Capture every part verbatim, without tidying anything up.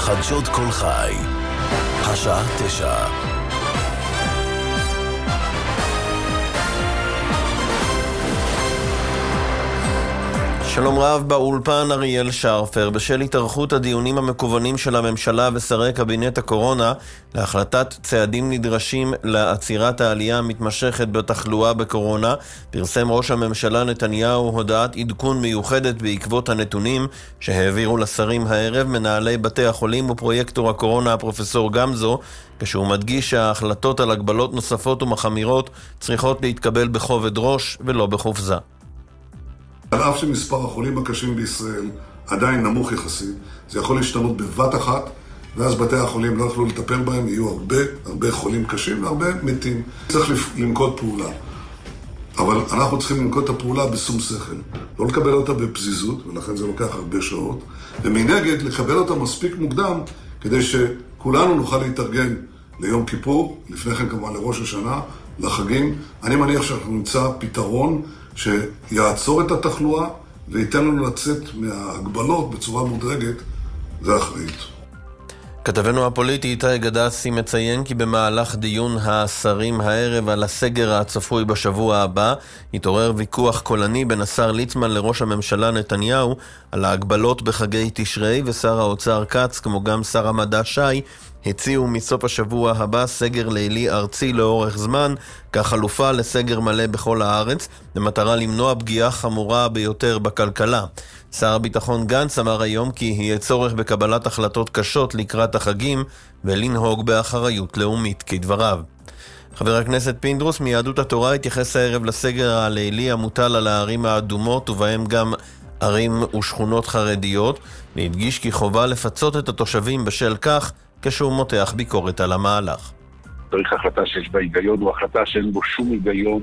חדשות כל חי, השעה תשע. שלום רב, באולפן אריאל שרפר. בשל התארכות הדיונים המקוונים של הממשלה ושרי קבינט הקורונה להחלטת צעדים נדרשים לעצירת העלייה המתמשכת בתחלואה בקורונה, פרסם ראש הממשלה נתניהו הודעת עדכון מיוחדת בעקבות הנתונים שהעבירו לשרים הערב מנהלי בתי החולים ופרויקטור הקורונה הפרופסור גמזו, כשהוא מדגיש שההחלטות על הגבלות נוספות ומחמירות צריכות להתקבל בכובד ראש ולא בחופזה. על אף שמספר החולים הקשים בישראל עדיין נמוך יחסית, זה יכול להשתנות בבת אחת, ואז בתי החולים לא יוכלו לטפל בהם, יהיו הרבה, הרבה חולים קשים והרבה מתים. צריך לנקוט פעולה, אבל אנחנו צריכים לנקוט את הפעולה בשום שכל. לא לקבל אותה בפזיזות, ולכן זה לוקח הרבה שעות, ומנגד לקבל אותה מספיק מוקדם, כדי שכולנו נוכל להתארגן ליום כיפור, לפני כן כמובן לראש השנה, לחגים. אני מניח שאנחנו נמצא פתרון שיעצור את התחלואה וייתן לנו לצאת מההגבלות בצורה מודרגת ואחראית. כתבנו הפוליטי איתי גדסי מציין כי במהלך דיון השרים הערב על הסגר הצפוי בשבוע הבא התעורר ויכוח קולני בין השר ליצמן לראש הממשלה נתניהו על ההגבלות בחגי תשרי, ושר האוצר כץ כמו גם שר המדע שי הציעו מסוף השבוע הבא סגר לילי ארצי לאורך זמן כחלופה לסגר מלא בכל הארץ, במטרה למנוע פגיעה חמורה ביותר בכלכלה. שר הביטחון גנץ אמר היום כי יהיה צורך בקבלת החלטות קשות לקראת החגים ולנהוג באחריות לאומית כדבריו. חבר הכנסת פינדרוס מיהדות התורה התייחס הערב לסגר הלילי המוטל על הערים האדומות ובהם גם ערים ושכונות חרדיות, והדגיש כי חובה לפצות את התושבים בשל כך כשהוא מותח ביקורת על המהלך. צריך החלטה שיש בה היגיון, הוא החלטה שאין בו שום היגיון,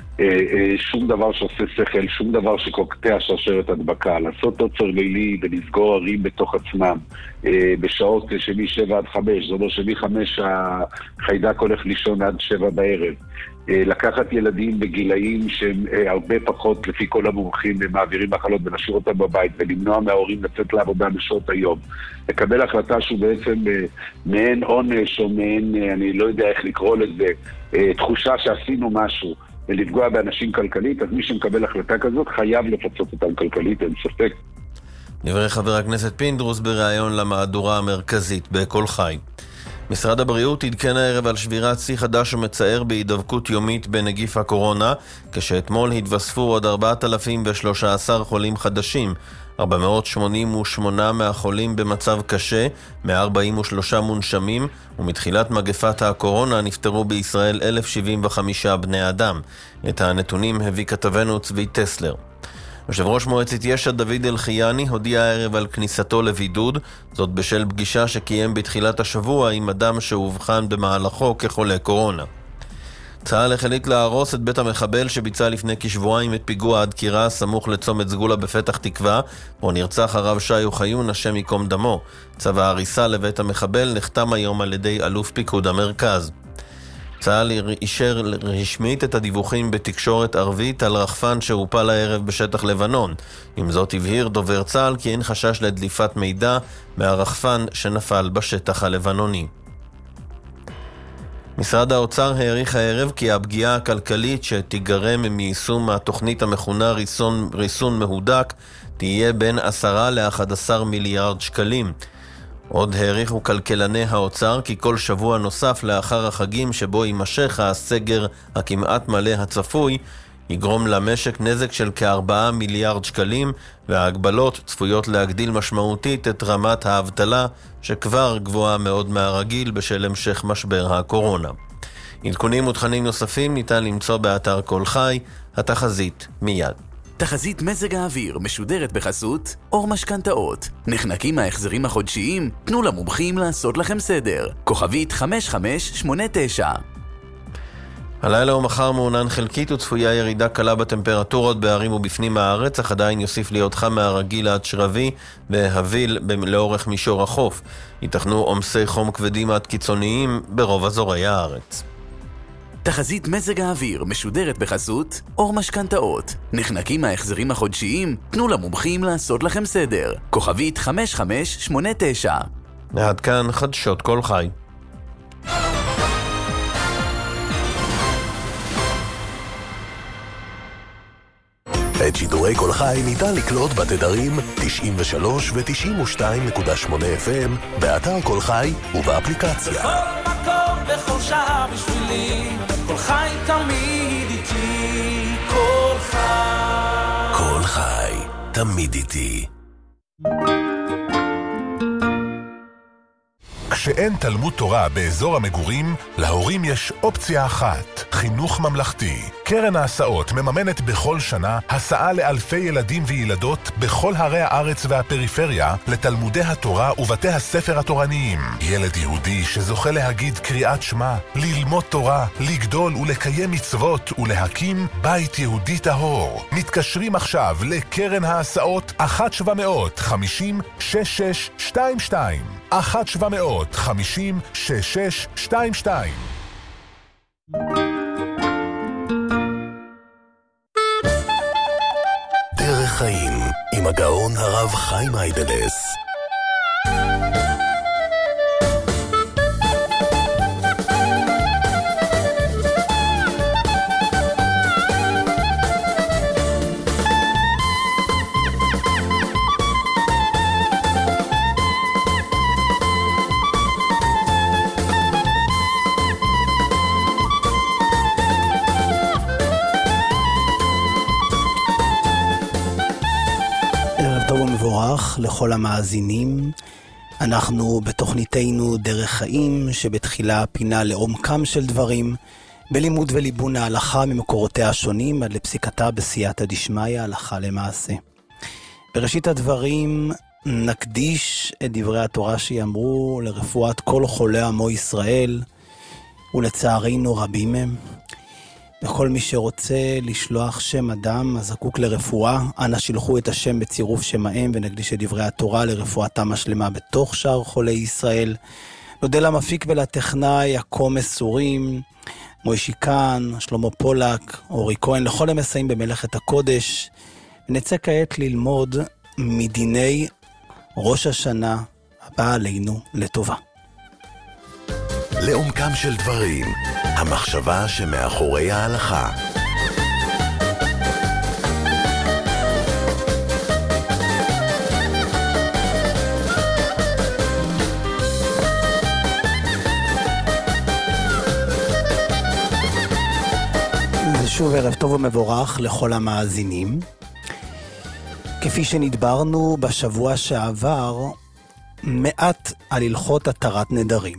שום דבר שעושה שכל, שום דבר שקוקטע שרשרת הדבקה. לעשות עוצר לילי ולסגור ערים בתוך עצמם בשעות שמשבע עד חמש, זאת אומרת שמחמש החיידק הולך לישון עד שבע בערב. לקחת ילדים בגילאים שהם הרבה פחות לפי כל המומחים מעבירים מחלות ולהשאיר אותם בבית ולמנוע מההורים לצאת לעבודה בשעות היום. לקבל החלטה שהוא בעצם מעין עונש או מעין, אני לא יודע איך לקרוא לזה, תחושה שעשינו משהו ולפגוע באנשים כלכלית, אז מי שמקבל החלטה כזאת חייב לפצות אותם כלכלית, אין ספק. דברי חבר הכנסת פינדרוס בריאיון למהדורה המרכזית בכל חי. משרד הבריאות עדכן הערב על שבירת שיא חדש ומצער בהידבקות יומית בנגיף הקורונה, כשאתמול התווספו עוד ארבעת אלפים ושלושה עשר חולים חדשים, ארבע מאות שמונים ושמונה מהחולים במצב קשה, מאה ארבעים ושלושה מונשמים, ומתחילת מגפת הקורונה נפטרו בישראל אלף שבעים וחמישה בני אדם. את הנתונים הביא כתבנו צבי טסלר. יושב ראש מועצת יש"ע דוד אלחייני הודיע הערב על כניסתו לבידוד, זאת בשל פגישה שקיים בתחילת השבוע עם אדם שהובחן במהלכו כחולה קורונה. צה"ל החליט להרוס את בית המחבל שביצע לפני כשבועיים את פיגוע הדקירה סמוך לצומת סגולה בפתח תקווה, בו נרצח הרב שי אוחיון השם יקום דמו. צו ההריסה לבית המחבל נחתם היום על ידי אלוף פיקוד המרכז. צה"ל אישר רשמית את הדיווחים בתקשורת ערבית על רחפן שהופל הערב בשטח לבנון. עם זאת הבהיר דובר צה"ל כי אין חשש לדליפת מידע מהרחפן שנפל בשטח הלבנוני. משרד האוצר העריך הערב כי הפגיעה הכלכלית שתיגרם מיישום התוכנית המכונה ריסון, ריסון מהודק תהיה בין עשרה לאחד עשר מיליארד שקלים. עוד העריכו כלכלני האוצר כי כל שבוע נוסף לאחר החגים שבו יימשך הסגר הכמעט מלא הצפוי יגרום למשק נזק של כארבעה מיליארד שקלים, וההגבלות צפויות להגדיל משמעותית את רמת האבטלה שכבר גבוהה מאוד מהרגיל בשל המשך משבר הקורונה. עדכונים ותכנים נוספים ניתן למצוא באתר כל חי. התחזית מיד. תחזית מזג האוויר משודרת בחסות אור משכנתאות. נחנקים מההחזרים החודשיים? תנו למומחים לעשות לכם סדר. כוכבית חמש חמש שמונה תשע. הלילה ומחר מעונן חלקית וצפויה ירידה קלה בטמפרטורות בערים ובפנים הארץ, אך עדיין יוסיף להיות חם מהרגיל עד שרבי והביל לאורך מישור החוף. ייתכנו עומסי חום כבדים עד קיצוניים ברוב אזורי הארץ. תחזית מזג האוויר משודרת בחסות אור משכנתאות. נחנקים מההחזרים החודשיים? תנו למומחים לעשות לכם סדר. כוכבית חמש חמש שמונה תשע. עד כאן חדשות כל חי. את שידורי כל חי ניתן לקלוט בתדרים תשעים ושלוש ו-תשעים ושתיים נקודה שמונה אף אם, באתר כל חי ובאפליקציה. בכל מקום, בכל שעה בשבילי, כל חי תמיד איתי, כל חי. כל חי, תמיד איתי. כשאין תלמוד תורה באזור המגורים, להורים יש אופציה אחת, חינוך ממלכתי. קרן ההסעות מממנת בכל שנה הסעה לאלפי ילדים וילדות בכל הרי הארץ והפריפריה לתלמודי התורה ובתי הספר התורניים. ילד יהודי שזוכה להגיד קריאת שמע, ללמוד תורה, לגדול ולקיים מצוות ולהקים בית יהודי טהור. מתקשרים עכשיו לקרן ההסעות אחת שבע מאות חמישים שש שש שתיים שתיים. אחת שבע מאות חמישים שש שש שתיים שתיים. דרך חיים עם הגאון הרב חיים איידלס. לכל המאזינים, אנחנו בתוכניתנו דרך חיים, שבתחילה פינה לעומקם של דברים, בלימוד וליבון ההלכה ממקורותיה השונים עד לפסיקתה בסייעתא דשמיא הלכה למעשה. בראשית הדברים נקדיש את דברי התורה שיאמרו לרפואת כל חולי עמו ישראל, ולצערנו רבים הם. וכל מי שרוצה לשלוח שם אדם הזקוק לרפואה, אנא שילחו את השם בצירוף שם האם, ונקדיש את דברי התורה לרפואתם השלמה בתוך שאר חולי ישראל. נודה למפיק ולטכנאי, הכה מסורים, מוישי קאן, שלמה פולק, אורי כהן, לכל המסייעים במלאכת הקודש. ונצא כעת ללמוד מדיני ראש השנה הבא עלינו לטובה. לעומקם של דברים, המחשבה שמאחורי ההלכה. ושוב ערב טוב ומבורך לכל המאזינים. כפי שנדברנו בשבוע שעבר, מעט על הלכות התרת נדרים.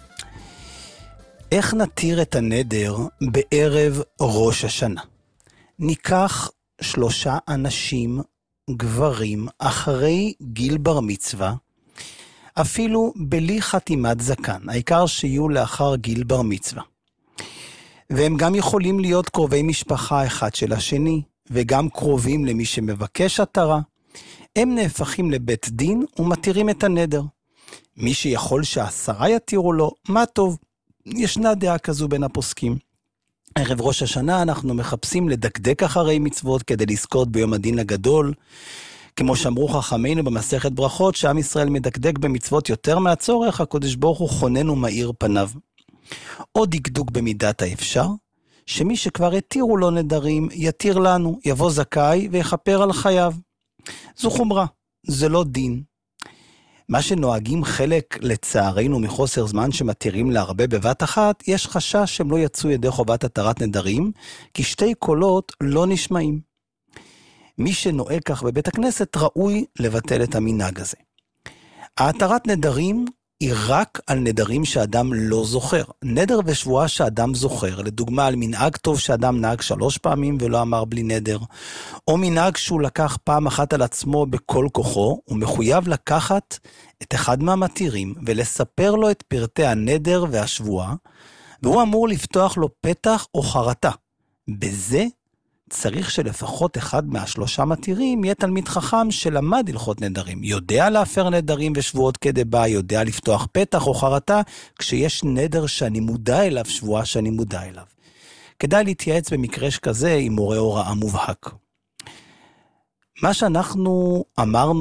איך נתיר את הנדר בערב ראש השנה? ניקח שלושה אנשים, גברים, אחרי גיל בר מצווה, אפילו בלי חתימת זקן, העיקר שיהיו לאחר גיל בר מצווה. והם גם יכולים להיות קרובי משפחה אחד של השני, וגם קרובים למי שמבקש התרה. הם נהפכים לבית דין ומתירים את הנדר. מי שיכול שעשרה יתירו לו, מה טוב. ישנה דעה כזו בין הפוסקים. ערב ראש השנה אנחנו מחפשים לדקדק אחרי מצוות כדי לזכות ביום הדין הגדול. כמו שאמרו חכמינו במסכת ברכות, שעם ישראל מדקדק במצוות יותר מהצורך, הקדוש ברוך הוא חונן ומאיר פניו. עוד דקדוק במידת האפשר, שמי שכבר התירו לו נדרים, יתיר לנו, יבוא זכאי ויחפר על חייו. זו חומרה, זה לא דין. מה שנוהגים חלק לצערנו מחוסר זמן שמתירים להרבה בבת אחת, יש חשש שהם לא יצאו ידי חובת התרת נדרים, כי שתי קולות לא נשמעים. מי שנוהג כך בבית הכנסת ראוי לבטל את המנהג הזה. ההתרת נדרים היא רק על נדרים שאדם לא זוכר. נדר ושבועה שאדם זוכר, לדוגמה על מנהג טוב שאדם נהג שלוש פעמים ולא אמר בלי נדר, או מנהג שהוא לקח פעם אחת על עצמו בכל כוחו, הוא מחויב לקחת את אחד מהמתירים ולספר לו את פרטי הנדר והשבועה, והוא אמור לפתוח לו פתח או חרטה. בזה צריך שלפחות אחד מהשלושה מתירים יהיה תלמיד חכם שלמד הלכות נדרים, יודע להפר נדרים ושבועות כדי בה, יודע לפתוח פתח או חרטה, כשיש נדר שאני מודע אליו, שבועה שאני מודע אליו. כדאי להתייעץ במקרה שכזה עם מורה הוראה מובהק. מה שאנחנו אמרנו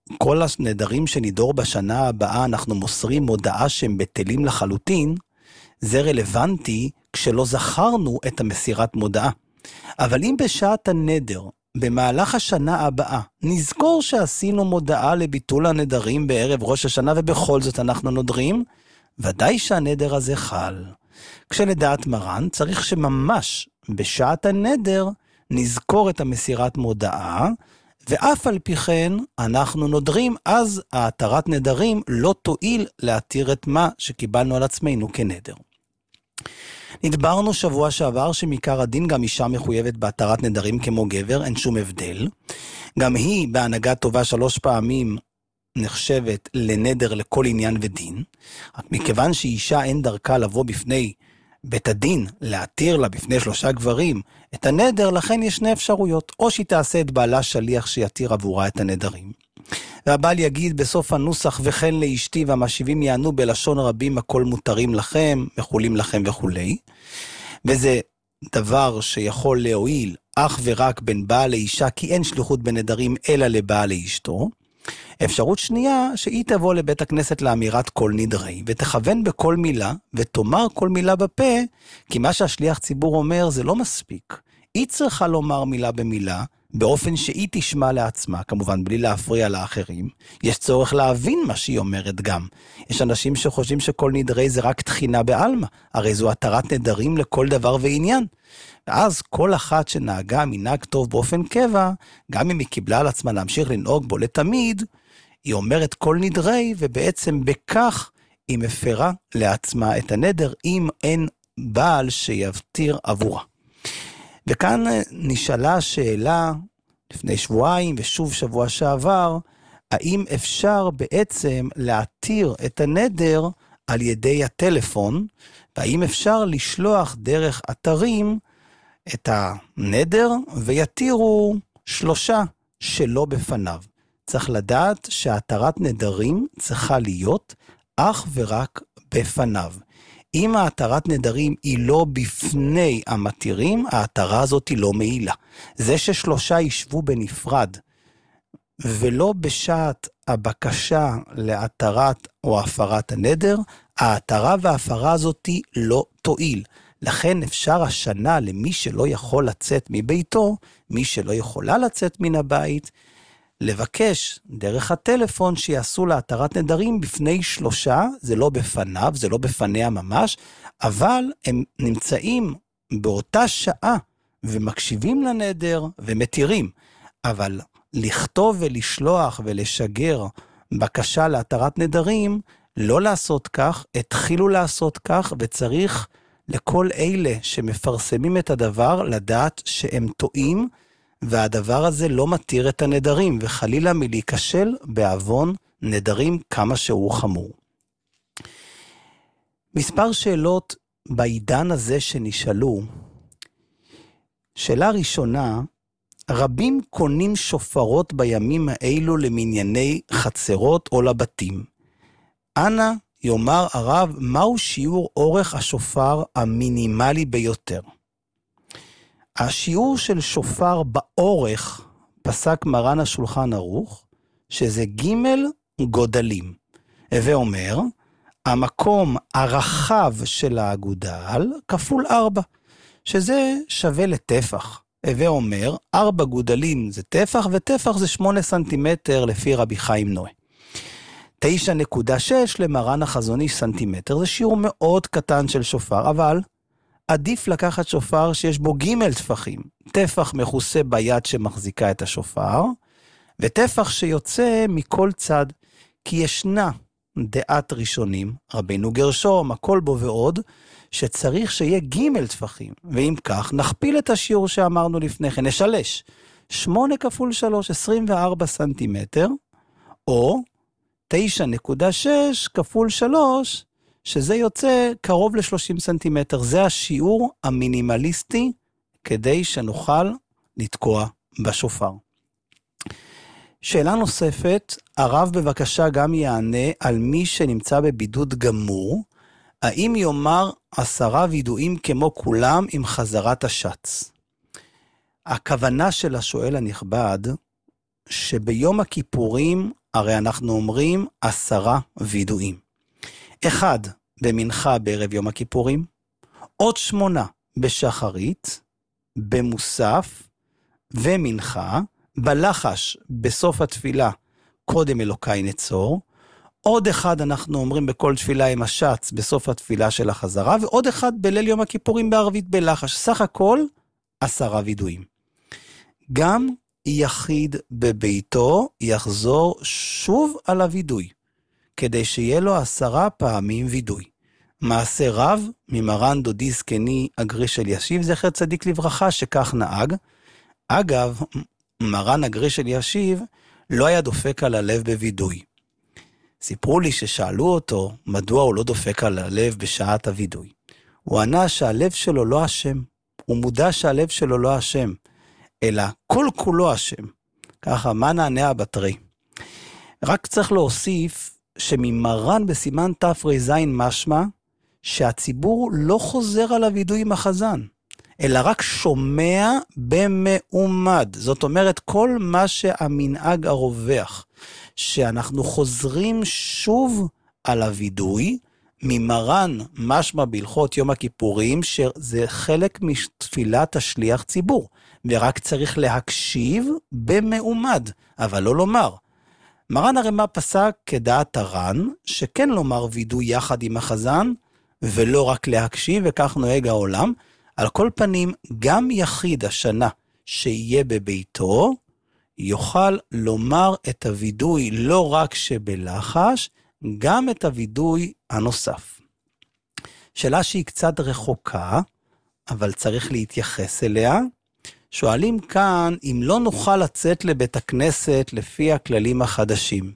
כל הנדרים שנידור בשנה הבאה אנחנו מוסרים מודעה שהם בטלים לחלוטין, זה רלוונטי כשלא זכרנו את המסירת מודעה. אבל אם בשעת הנדר, במהלך השנה הבאה, נזכור שעשינו מודעה לביטול הנדרים בערב ראש השנה, ובכל זאת אנחנו נודרים, ודאי שהנדר הזה חל. כשלדעת מרן צריך שממש בשעת הנדר נזכור את המסירת מודעה, ואף על פי כן אנחנו נודרים, אז ההתרת נדרים לא תועיל להתיר את מה שקיבלנו על עצמנו כנדר. נדברנו שבוע שעבר שמעיקר הדין גם אישה מחויבת בהתרת נדרים כמו גבר, אין שום הבדל. גם היא בהנהגה טובה שלוש פעמים נחשבת לנדר לכל עניין ודין, רק מכיוון שאישה אין דרכה לבוא בפני בית הדין, להתיר לה בפני שלושה גברים את הנדר, לכן יש שני אפשרויות, או שהיא תעשה את בעלה שליח שיתיר עבורה את הנדרים, והבעל יגיד בסוף הנוסח וכן לאשתי, והמשיבים יענו בלשון רבים הכל מותרים לכם, מחולים לכם וכולי, וזה דבר שיכול להועיל אך ורק בין בעל לאישה, כי אין שליחות בנדרים אלא לבעל לאשתו. אפשרות שנייה, שהיא תבוא לבית הכנסת לאמירת כל נדרי, ותכוון בכל מילה, ותאמר כל מילה בפה, כי מה שהשליח ציבור אומר זה לא מספיק. היא צריכה לומר מילה במילה, באופן שהיא תשמע לעצמה, כמובן בלי להפריע לאחרים. יש צורך להבין מה שהיא אומרת גם. יש אנשים שחושבים שכל נדרי זה רק תחינה בעלמא, הרי זו התרת נדרים לכל דבר ועניין. ואז כל אחת שנהגה מנהג טוב באופן קבע, גם אם היא קיבלה על עצמה להמשיך לנהוג בו לתמיד, היא אומרת כל נדרי, ובעצם בכך היא מפרה לעצמה את הנדר, אם אין בעל שיבטיר עבורה. וכאן נשאלה שאלה לפני שבועיים ושוב שבוע שעבר, האם אפשר בעצם להתיר את הנדר על ידי הטלפון, והאם אפשר לשלוח דרך אתרים את הנדר ויתירו שלושה שלא בפניו. צריך לדעת שהתרת נדרים צריכה להיות אך ורק בפניו. אם ההתרת נדרים היא לא בפני המתירים, ההתרה הזאת היא לא מעילה. זה ששלושה ישבו בנפרד, ולא בשעת הבקשה להתרת או הפרת הנדר, ההתרה וההפרה הזאת לא תועיל. לכן אפשר השנה למי שלא יכול לצאת מביתו, מי שלא יכולה לצאת מן הבית, לבקש דרך הטלפון שיעשו להתרת נדרים בפני שלושה, זה לא בפניו, זה לא בפניה ממש, אבל הם נמצאים באותה שעה ומקשיבים לנדר ומתירים. אבל לכתוב ולשלוח ולשגר בקשה להתרת נדרים, לא לעשות כך, התחילו לעשות כך, וצריך לכל אלה שמפרסמים את הדבר לדעת שהם טועים, והדבר הזה לא מתיר את הנדרים, וחלילה מלהיכשל בעוון נדרים כמה שהוא חמור. מספר שאלות בעידן הזה שנשאלו. שאלה ראשונה, רבים קונים שופרות בימים האלו למנייני חצרות או לבתים. אנא יאמר הרב, מהו שיעור אורך השופר המינימלי ביותר? השיעור של שופר באורך, פסק מרן השולחן ערוך, שזה ג' גודלים. ואומר, המקום הרחב של האגודל כפול ארבע, שזה שווה לטפח. ואומר, ארבע גודלים זה טפח, וטפח זה שמונה סנטימטר לפי רבי חיים נוי. תשע נקודה שש למרן החזון איש סנטימטר, זה שיעור מאוד קטן של שופר, אבל עדיף לקחת שופר שיש בו ג' טפחים. טפח מכוסה ביד שמחזיקה את השופר, וטפח שיוצא מכל צד, כי ישנה דעת ראשונים, רבינו גרשום, הכל בו ועוד, שצריך שיהיה ג' טפחים, ואם כך נכפיל את השיעור שאמרנו לפני כן, נשלש, שמונה כפול שלוש, עשרים וארבע סנטימטר, או תשע נקודה שש כפול שלוש, שזה יוצא קרוב ל-שלושים סנטימטר, זה השיעור המינימליסטי, כדי שנוכל לתקוע בשופר. שאלה נוספת, הרב בבקשה גם יענה על מי שנמצא בבידוד גמור, האם יאמר עשרה וידועים כמו כולם עם חזרת השץ? הכוונה של השואל הנכבד, שביום הכיפורים הרי אנחנו אומרים עשרה וידועים. אחד במנחה בערב יום הכיפורים, עוד שמונה בשחרית, במוסף ומנחה, בלחש בסוף התפילה, קודם אלוקי נצור, עוד אחד אנחנו אומרים בכל תפילה עם השץ בסוף התפילה של החזרה, ועוד אחד בליל יום הכיפורים בערבית בלחש, סך הכל עשרה וידועים. גם יחיד בביתו יחזור שוב על הוידוי, כדי שיהיה לו עשרה פעמים וידוי. מעשה רב ממרן דודי זקני הגריש אלישיב זכר צדיק לברכה שכך נהג. אגב, מרן הגריש אלישיב לא היה דופק על הלב בוידוי. סיפרו לי ששאלו אותו מדוע הוא לא דופק על הלב בשעת הוידוי. הוא ענה שהלב שלו לא אשם, הוא מודע שהלב שלו לא אשם, אלא כל כולו אשם. ככה, מה נענה הבטרי? רק צריך להוסיף שממרן בסימן תרז משמע, שהציבור לא חוזר על הוידוי עם החזן, אלא רק שומע במעומד. זאת אומרת, כל מה שהמנהג הרווח, שאנחנו חוזרים שוב על הוידוי, ממרן משמע בהלכות יום הכיפורים, שזה חלק מתפילת השליח ציבור, ורק צריך להקשיב במעומד, אבל לא לומר. מרן הרמ"א פסק כדעת הר"ן, שכן לומר וידוי יחד עם החזן, ולא רק להקשיב, וכך נוהג העולם. על כל פנים, גם יחיד השנה שיהיה בביתו, יוכל לומר את הוידוי לא רק שבלחש, גם את הוידוי הנוסף. שאלה שהיא קצת רחוקה, אבל צריך להתייחס אליה. שואלים כאן אם לא נוכל לצאת לבית הכנסת לפי הכללים החדשים.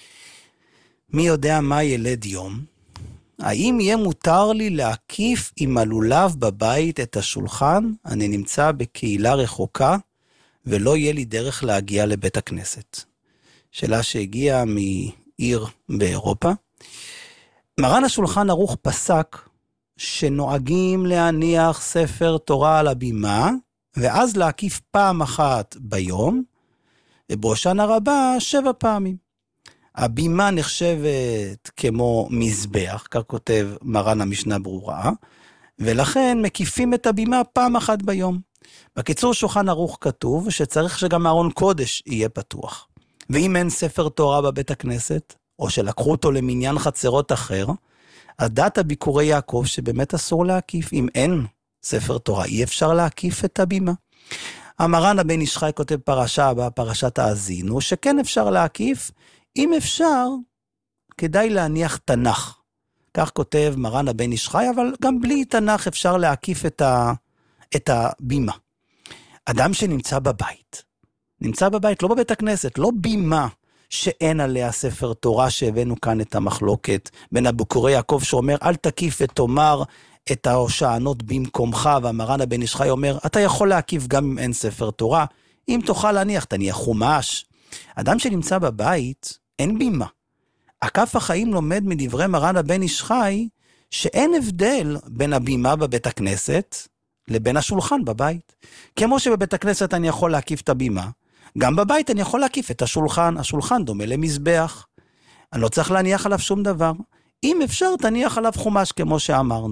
מי יודע מה ילד יום? האם יהיה מותר לי להקיף עם הלולב בבית את השולחן? אני נמצא בקהילה רחוקה, ולא יהיה לי דרך להגיע לבית הכנסת. שאלה שהגיעה מעיר באירופה. מרן השולחן ערוך פסק שנוהגים להניח ספר תורה על הבימה, ואז להקיף פעם אחת ביום, ובראשן הרבה שבע פעמים. הבימה נחשבת כמו מזבח, כך כותב מרן המשנה ברורה, ולכן מקיפים את הבימה פעם אחת ביום. בקיצור שולחן ערוך כתוב שצריך שגם ארון קודש יהיה פתוח. ואם אין ספר תורה בבית הכנסת, או שלקחו אותו למניין חצרות אחר, הדת הביקורי יעקב שבאמת אסור להקיף. אם אין ספר תורה, אי אפשר להקיף את הבימה. המרן הבן איש חי כותב פרשה הבאה, פרשת האזינו, שכן אפשר להקיף, אם אפשר, כדאי להניח תנ"ך. כך כותב מרן הבן איש חי, אבל גם בלי תנ"ך אפשר להקיף את, ה, את הבימה. אדם שנמצא בבית, נמצא בבית, לא בבית הכנסת, לא בימה שאין עליה ספר תורה, שהבאנו כאן את המחלוקת בין הביקורי יעקב שאומר, אל תקיף ותאמר את ההושענות במקומך, והמרן הבן איש חי אומר, אתה יכול להקיף גם אם אין ספר תורה, אם תוכל להניח, תניח חומש. אדם שנמצא בבית, אין בימה. הכף החיים לומד מדברי מרן הבן איש חי, שאין הבדל בין הבימה בבית הכנסת, לבין השולחן בבית. כמו שבבית הכנסת אני יכול להקיף את הבימה, גם בבית אני יכול להקיף את השולחן. השולחן דומה למזבח. אני לא צריך להניח עליו שום דבר. אם אפשר, תניח עליו חומש כמו שאמרנו.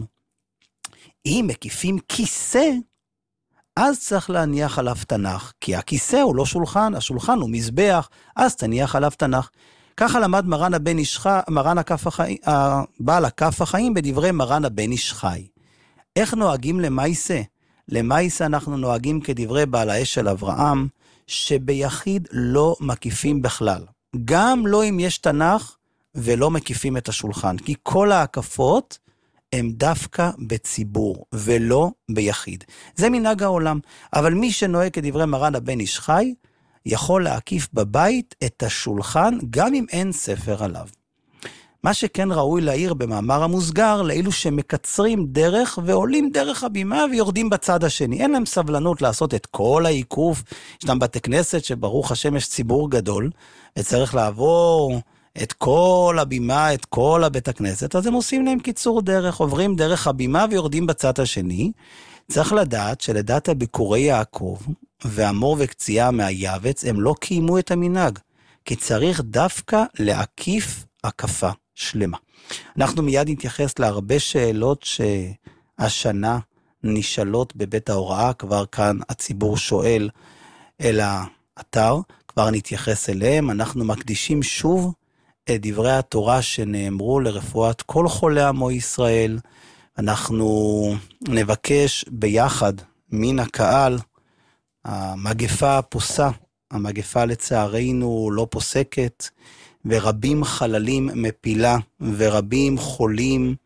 אם מקיפים כיסא, אז צריך להניח עליו תנ"ך, כי הכיסא הוא לא שולחן, השולחן הוא מזבח, אז תניח עליו תנ"ך. ככה למד מרן הבן איש חי, מרן הכף החיים, בעל הכף החיים בדברי מרן הבן איש חי. איך נוהגים למייסה? למייסה אנחנו נוהגים כדברי בעל האש של אברהם, שביחיד לא מקיפים בכלל. גם לא אם יש תנ"ך ולא מקיפים את השולחן, כי כל ההקפות הם דווקא בציבור ולא ביחיד. זה מנהג העולם, אבל מי שנוהג כדברי מרן הבן איש חי, יכול להקיף בבית את השולחן גם אם אין ספר עליו. מה שכן ראוי להעיר במאמר המוסגר, לאלו שמקצרים דרך ועולים דרך הבימה ויורדים בצד השני. אין להם סבלנות לעשות את כל העיקוף. ישנם בתי כנסת שברוך השם יש ציבור גדול, וצריך לעבור את כל הבימה, את כל הבית הכנסת, אז הם עושים להם קיצור דרך, עוברים דרך הבימה ויורדים בצד השני. צריך לדעת שלדעת הביקורי יעקב, והמור וקציעה מהיבץ, הם לא קיימו את המנהג. כי צריך דווקא להקיף הקפה שלמה. אנחנו מיד נתייחס להרבה שאלות שהשנה נשאלות בבית ההוראה, כבר כאן הציבור שואל אל האתר, כבר נתייחס אליהם. אנחנו מקדישים שוב את דברי התורה שנאמרו לרפואת כל חולי עמו ישראל. אנחנו נבקש ביחד מן הקהל, המגפה פוסה, המגפה לצערנו לא פוסקת, ורבים חללים מפילה, ורבים חולים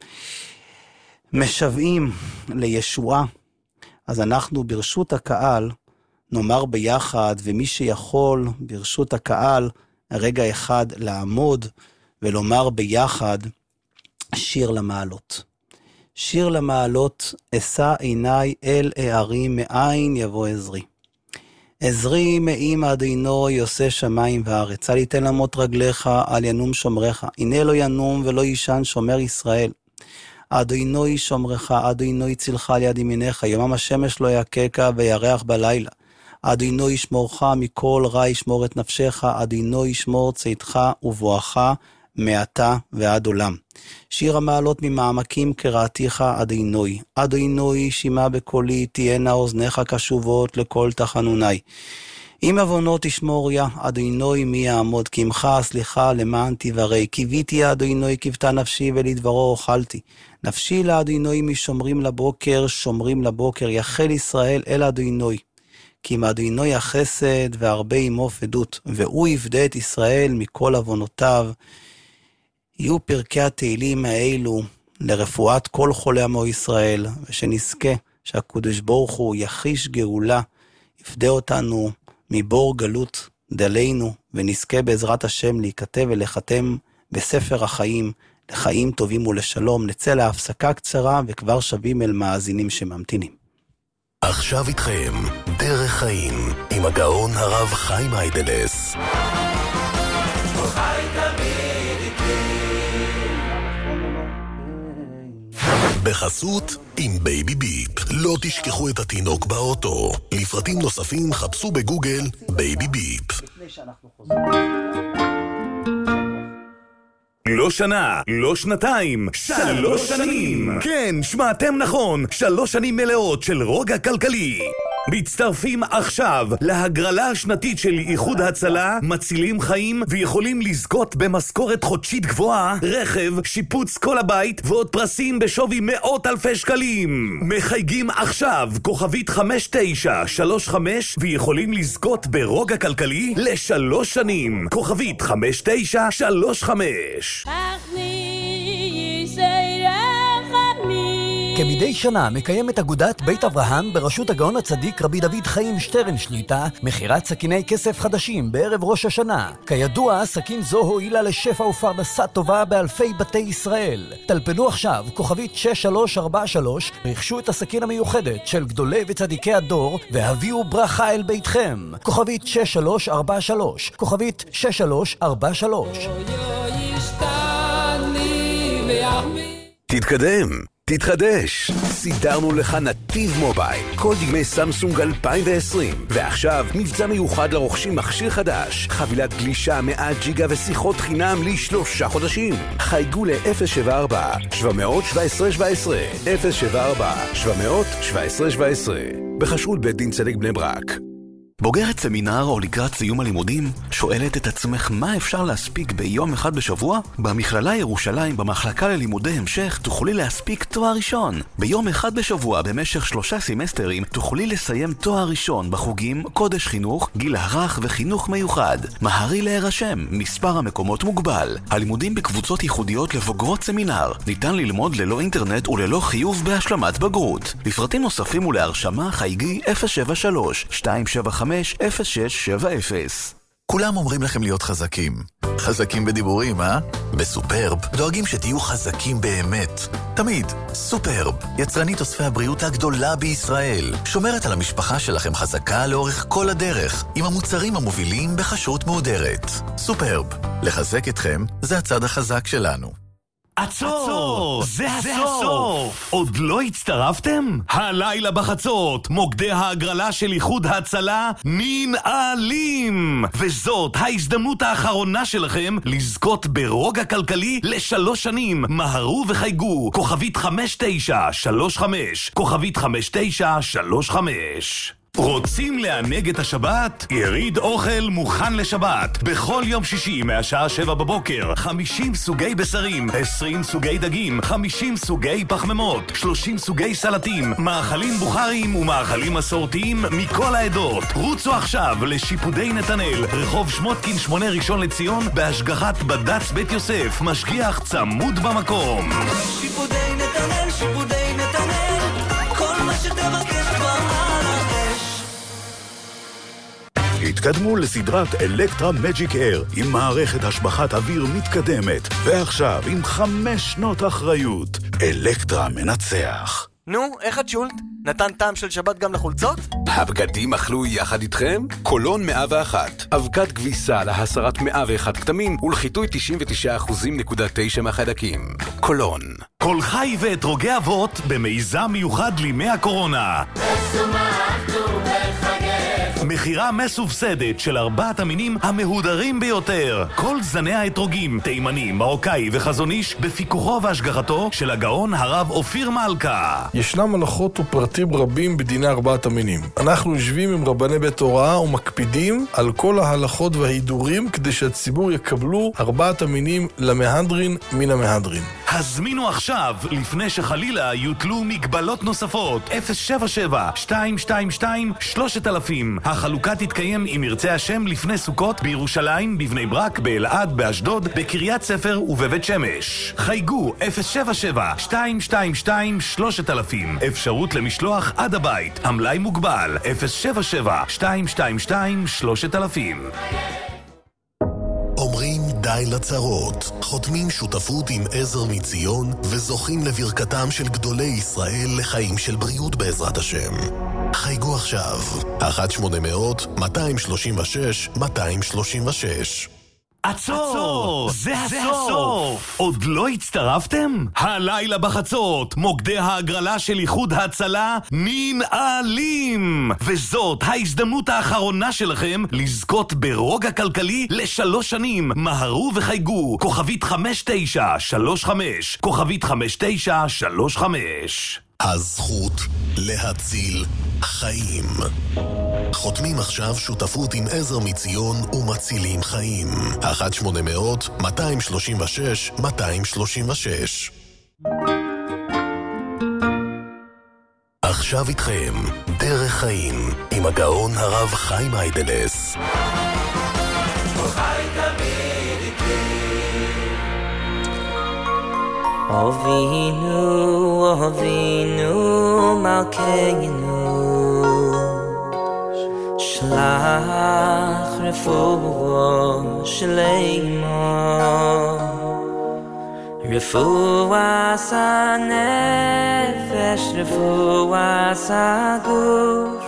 משוועים לישועה. אז אנחנו ברשות הקהל נאמר ביחד, ומי שיכול ברשות הקהל רגע אחד לעמוד ולומר ביחד שיר למעלות. שיר למעלות, אשא עיניי אל הערים, מאין יבוא עזרי. עזרי מאם אדוני עושה שמיים וארץ, אל יתן למות רגליך, אל ינום שומרך. הנה לא ינום ולא ישן שומר ישראל. אדוני שומרך, אדוני צילך על יד ימינך, יומם השמש לא יקקה וירח בלילה. אדוני ישמורך מכל רע ישמור את נפשך, אדוני ישמור צאתך ובואך מעתה ועד עולם. שיר המעלות ממעמקים קראתיך אדוני. אדוני שמע בקולי, תהיינה אוזניך קשובות לכל תחנוני. אם עוונות תשמור יה, אדוני מי יעמוד, כי עמך סליחה למען תברא. קיוויתי אדוני כבתה נפשי ולדברו אוכלתי. נפשי לאדוני משומרים לבוקר, שומרים לבוקר, יחל ישראל אל אדוני. כי אם אדוני החסד והרבה עמו פדות, והוא יפדה את ישראל מכל עוונותיו. יהיו פרקי התהילים האלו לרפואת כל חולי עמו ישראל, ושנזכה שהקדוש ברוך הוא יחיש גאולה, יפדה אותנו מבור גלות דלינו, ונזכה בעזרת השם להיכתב ולחתם בספר החיים, לחיים טובים ולשלום. נצא להפסקה קצרה וכבר שבים אל מאזינים שממתינים. עכשיו איתכם דרך חיים עם הגאון הרב חיים היידלס. בחסות עם בייבי ביפ. לא תשכחו את התינוק באוטו. לפרטים נוספים חפשו בגוגל בייבי ביפ. לא שנה, לא שנתיים, שלוש שנים. כן, שמעתם נכון, שלוש שנים מלאות של רוגע כלכלי. מצטרפים עכשיו להגרלה השנתית של איחוד הצלה, מצילים חיים ויכולים לזכות במשכורת חודשית גבוהה, רכב, שיפוץ כל הבית ועוד פרסים בשווי מאות אלפי שקלים. מחייגים עכשיו כוכבית חמש תשע שלוש חמש ויכולים לזכות ברוגע כלכלי לשלוש שנים. כוכבית חמש תשע שלוש חמש. כמדי שנה מקיימת אגודת בית אברהם בראשות הגאון הצדיק רבי דוד חיים שטרן שליטה מחירת סכיני כסף חדשים בערב ראש השנה. כידוע, סכין זו הועילה לשפע ופרנסה טובה באלפי בתי ישראל. טלפנו עכשיו כוכבית שש שלוש ארבע שלוש, רכשו את הסכין המיוחדת של גדולי וצדיקי הדור והביאו ברכה אל ביתכם. כוכבית שש שלוש ארבע שלוש, כוכבית שש שלוש ארבע שלוש. תתקדם, תתחדש. סידרנו לך נתיב מובייל, כל דגמי סמסונג אלפיים ועשרים, ועכשיו מבצע מיוחד לרוכשים מכשיר חדש, חבילת גלישה מאה ג'יגה ושיחות חינם לשלושה חודשים. חייגו ל-אפס שבע ארבע שבע שבע שבע שבע עשרה, אפס שבע ארבע שבע שבע שבע שבע עשרה, בחשרות בית דין צדק בני ברק. בוגרת סמינר או לקראת סיום הלימודים, שואלת את עצמך מה אפשר להספיק ביום אחד בשבוע? במכללה ירושלים, במחלקה ללימודי המשך, תוכלי להספיק תואר ראשון. ביום אחד בשבוע, במשך שלושה סמסטרים, תוכלי לסיים תואר ראשון בחוגים, קודש חינוך, גיל הרך וחינוך מיוחד. מהרי להירשם, מספר המקומות מוגבל. הלימודים בקבוצות ייחודיות לבוגרות סמינר. ניתן ללמוד ללא אינטרנט וללא חיוב בהשלמת בגרות. לפרטים נוספים ולהרשמה חייגי אפס שבע שלוש שתיים שבע חמש אפס שש שבע אפס. כולם אומרים לכם להיות חזקים. חזקים בדיבורים, אה? בסופרב דואגים שתהיו חזקים באמת. תמיד. סופרב, יצרנית אוספי הבריאות הגדולה בישראל. שומרת על המשפחה שלכם חזקה לאורך כל הדרך, עם המוצרים המובילים בכשרות מהודרת. סופרב, לחזק אתכם זה הצד החזק שלנו. עצור! זה הסוף! עוד לא הצטרפתם? הלילה בחצות, מוקדי ההגרלה של איחוד ההצלה ננעלים! וזאת ההזדמנות האחרונה שלכם לזכות ברוגע כלכלי לשלוש שנים. מהרו וחייגו, כוכבית חמש תשע שלוש חמש, כוכבית חמש תשע שלוש חמש. רוצים לענג את השבת? יריד אוכל מוכן לשבת. בכל יום שישי מהשעה שבע בבוקר, חמישים סוגי בשרים, עשרים סוגי דגים, חמישים סוגי פחמימות, שלושים סוגי סלטים, מאכלים בוכריים ומאכלים מסורתיים מכל העדות. רוצו עכשיו לשיפודי נתנאל, רחוב שמותקין שמונה ראשון לציון, בהשגחת בד"ץ בית יוסף, משגיח צמוד במקום. שיפודי נתנאל, שיפודי נתנאל, כל מה שתבקש כבר על האש. התקדמו לסדרת אלקטרה מג'יק אייר עם מערכת השבחת אוויר מתקדמת, ועכשיו עם חמש שנות אחריות. אלקטרה מנצח. נו, איך הג'ולט? נתן טעם של שבת גם לחולצות? הבגדים אכלו יחד איתכם? קולון מאה ואחת, אבקת כביסה להסרת מאה ואחת כתמים ולחיטוי תשעים ותשעה אחוז נקודה תשע מהחיידקים. קולון. כל חי ואתרוגי אבות במיזם מיוחד לימי הקורונה. ושמחנו בחגך. מחירה מסובסדת של ארבעת המינים המהודרים ביותר. כל זני האתרוגים, תימני, מרוקאי וחזון איש, בפיקוחו והשגחתו של הגאון הרב אופיר מלכה. ישנם הלכות ופרטים רבים בדיני ארבעת המינים. אנחנו יושבים עם רבני בית הוראה ומקפידים על כל ההלכות וההידורים כדי שהציבור יקבלו ארבעת המינים למהדרין מן המהדרין. הזמינו עכשיו, לפני שחלילה יוטלו מגבלות נוספות. אפס שבע שבע שתיים שתיים שתיים שלושת אלפים. החלוקה תתקיים אם ירצה השם לפני סוכות בירושלים, בבני ברק, באלעד, באשדוד, בקריית ספר ובבית שמש. חייגו אפס שבע שבע שתיים שתיים שתיים שלושת אלפים. אפשרות למשלוח עד הבית. המלאי מוגבל. אפס שבע שבע שתיים שתיים שתיים שלושת אלפים. אומרים די לצרות, חותמים שותפות עם עזר מציון וזוכים לברכתם של גדולי ישראל לחיים של בריאות בעזרת השם. חייגו עכשיו, אחת שמונה מאות מאתיים שלושים ושש מאתיים שלושים ושש. עצור! זה הסוף! עוד לא הצטרפתם? הלילה בחצות, מוקדי ההגרלה של איחוד ההצלה ננעלים! וזאת ההזדמנות האחרונה שלכם לזכות ברוגע כלכלי לשלוש שנים. מהרו וחייגו, כוכבית חמש תשע שלוש חמש, כוכבית חמש תשע שלוש חמש. הזכות להציל חיים. חותמים עכשיו שותפות עם עזר מציון ומצילים חיים. אחת שמונה מאות מאתיים שלושים ושש מאתיים שלושים ושש. עכשיו איתכם דרך חיים עם הגאון הרב חיים היידלס. חי תמיד איתי. אבינו, אבינו, מלכנו, שלח רפואה שלמה, רפואת הנפש, רפואת הגוף,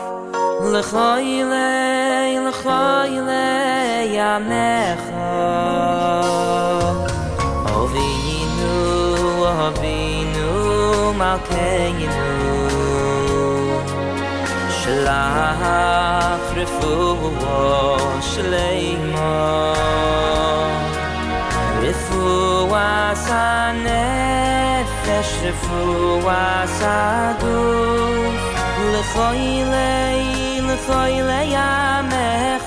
לחיילי, לחיילי עמך. אבינו מלכנו, שלח רפואה שלמה, רפואת הנפש, רפואת הגוף, לחיילי, לחיילי עמך.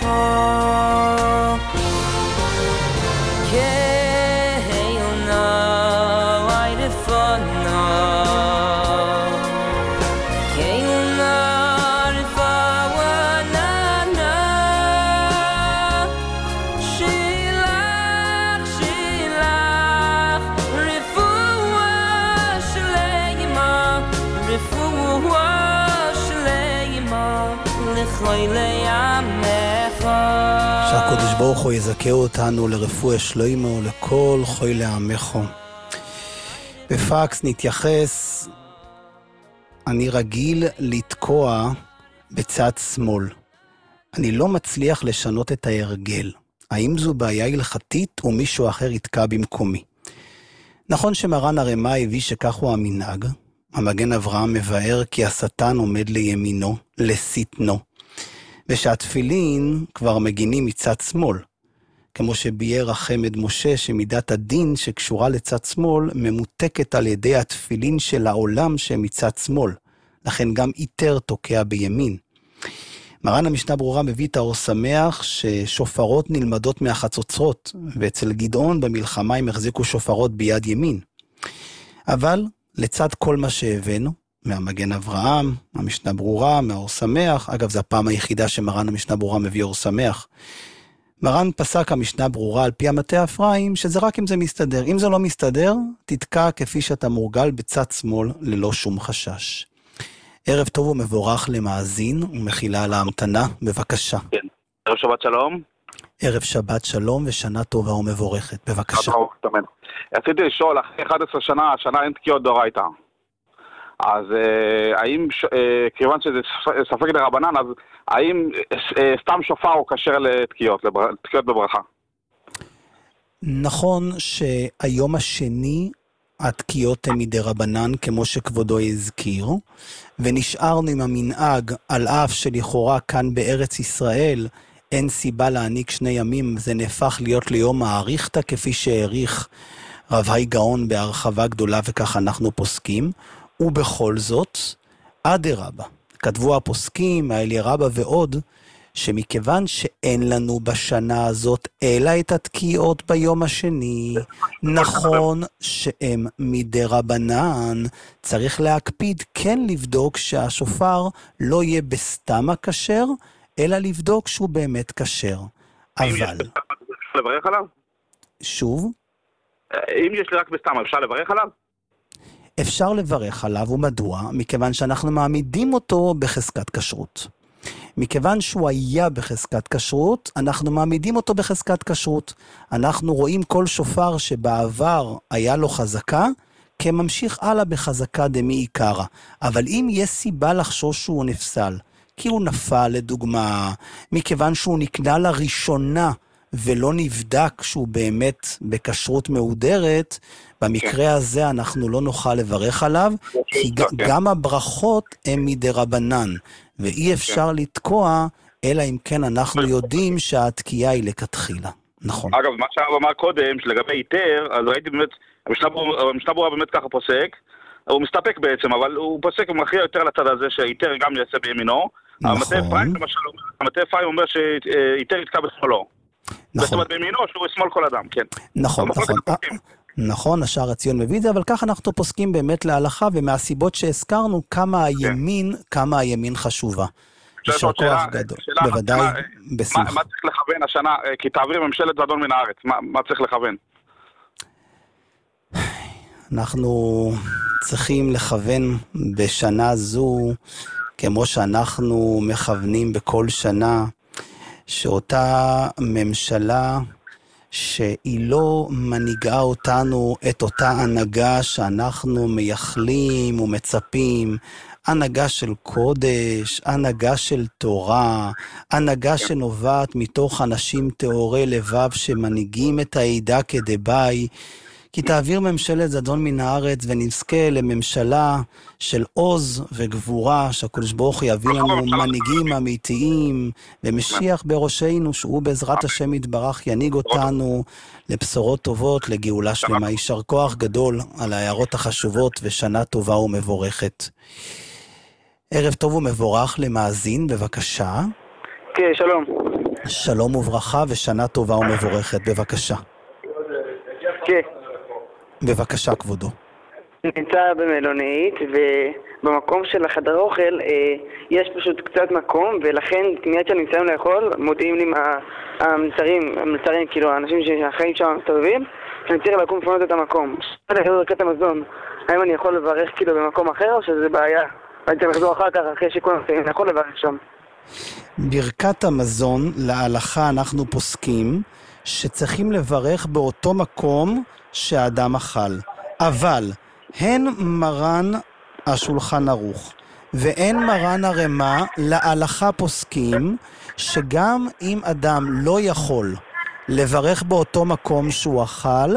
שהקדוש ברוך הוא יזכה אותנו לרפואה שלמה ולכל חולי עמך. בפקס נתייחס, אני רגיל לתקוע בצד שמאל. אני לא מצליח לשנות את ההרגל. האם זו בעיה הלכתית או מישהו אחר יתקע במקומי? נכון שמרן הרמ"א הביא שכך הוא המנהג, המגן אברהם מבאר כי השטן עומד לימינו, לשטנו, ושהתפילין כבר מגינים מצד שמאל, כמו שביאר החמד משה שמידת הדין שקשורה לצד שמאל ממותקת על ידי התפילין של העולם שמצד שמאל, לכן גם איתר תוקע בימין. מרן המשנה ברורה מביא את האור שמח ששופרות נלמדות מהחצוצרות, ואצל גדעון במלחמה הם החזיקו שופרות ביד ימין. אבל לצד כל מה שהבאנו, מהמגן אברהם, המשנה ברורה, מהאור שמח, אגב זו הפעם היחידה שמרן המשנה ברורה מביא אור שמח, מרן פסק המשנה ברורה על פי המטה אפרים, שזה רק אם זה מסתדר. אם זה לא מסתדר, תתקע כפי שאתה מורגל בצד שמאל ללא שום חשש. ערב טוב ומבורך למאזין ומחילה על ההמתנה, בבקשה. כן, ערב שבת שלום. ערב שבת שלום ושנה טובה ומבורכת, בבקשה. רציתי לשאול, אחרי אחת עשרה שנה, השנה אין תקיעות דאורייתא. אז אה, האם, אה, כיוון שזה ספק דרבנן, אז האם אה, סתם שופר הוא כשר לתקיעות, לתקיעות בברכה? נכון שהיום השני התקיעות הן מדרבנן, כמו שכבודו הזכיר, ונשארנו עם המנהג, על אף שלכאורה כאן בארץ ישראל, אין סיבה להעניק שני ימים, זה נהפך להיות ליום האריכתא, כפי שהעריך רב היי גאון בהרחבה גדולה, וכך אנחנו פוסקים, ובכל זאת, אדרבה, כתבו הפוסקים, האלי רבא ועוד, שמכיוון שאין לנו בשנה הזאת אלא את התקיעות ביום השני, נכון שהם מדרבנן, צריך להקפיד כן לבדוק שהשופר לא יהיה בסתם הכשר, אלא לבדוק שהוא באמת כשר. אבל... לברך עליו? שוב? אם יש לי רק בסתם, אפשר לברך עליו? אפשר לברך עליו, ומדוע? מכיוון שאנחנו מעמידים אותו בחזקת כשרות. מכיוון שהוא היה בחזקת כשרות, אנחנו מעמידים אותו בחזקת כשרות. אנחנו רואים כל שופר שבעבר היה לו חזקה, כממשיך הלאה בחזקה דמי עיקרא. אבל אם יש סיבה לחשוש שהוא נפסל, כי הוא נפל לדוגמה, מכיוון שהוא נקנה לראשונה, ולא נבדק שהוא באמת בכשרות מהודרת, במקרה הזה אנחנו לא נוכל לברך עליו, כי גם הברכות הן מדרבנן, ואי אפשר לתקוע, אלא אם כן אנחנו יודעים שהתקיעה היא לכתחילה. נכון. אגב, מה שהרב אמר קודם, שלגבי איתר, אז ראיתי באמת, המשנה ברורה באמת ככה פוסק, הוא מסתפק בעצם, אבל הוא פוסק ומכריע יותר לצד הזה, שאיתר גם יעשה בימינו. נכון. המטה אפרים אומר שאיתר יתקע בשמאלו. נכון. זאת אומרת, בימינו שהוא שמאל כל אדם, כן. נכון, נכון. נכון, השער הציון מביא את זה, אבל ככה אנחנו פוסקים באמת להלכה, ומהסיבות שהזכרנו, כמה הימין, כמה הימין חשובה. יישר כוח גדול. בוודאי, בשמחה. מה צריך לכוון השנה, כי תעביר ממשלת זדון מן הארץ, מה צריך לכוון? אנחנו צריכים לכוון בשנה זו, כמו שאנחנו מכוונים בכל שנה, שאותה ממשלה שהיא לא מנהיגה אותנו את אותה הנהגה שאנחנו מייחלים ומצפים, הנהגה של קודש, הנהגה של תורה, הנהגה שנובעת מתוך אנשים טהורי לבב שמנהיגים את העדה כדבעי, כי תעביר ממשלת זדון מן הארץ ונזכה לממשלה של עוז וגבורה, שהקדוש ברוך הוא יביא לנו מנהיגים אמיתיים, ומשיח בראשנו, שהוא בעזרת השם יתברך ינהיג אותנו לבשורות טובות, לגאולה שלמה. יישר כוח גדול על ההערות החשובות, ושנה טובה ומבורכת. ערב טוב ומבורך למאזין, בבקשה. כן, שלום. שלום וברכה ושנה טובה ומבורכת, בבקשה. כן. בבקשה, כבודו. נמצא במלונית, ובמקום של החדר אוכל אה, יש פשוט קצת מקום, ולכן מיד שאני מסיים לאכול, מודיעים לי המלצרים, המלצרים, כאילו האנשים שהחיים שם מסתובבים, שאני צריך לקום לפנות את המקום. אני אחזור ברכת המזון, האם אני יכול לברך כאילו במקום אחר, או שזה בעיה? אני צריך לחזור אחר כך, אחרי שכל נמצאים, אני יכול לברך שם. ברכת המזון, להלכה אנחנו פוסקים, שצריכים לברך באותו מקום שהאדם אכל. אבל הן מרן השולחן ערוך ואין מרן הרמ"א להלכה פוסקים שגם אם אדם לא יכול לברך באותו מקום שהוא אכל,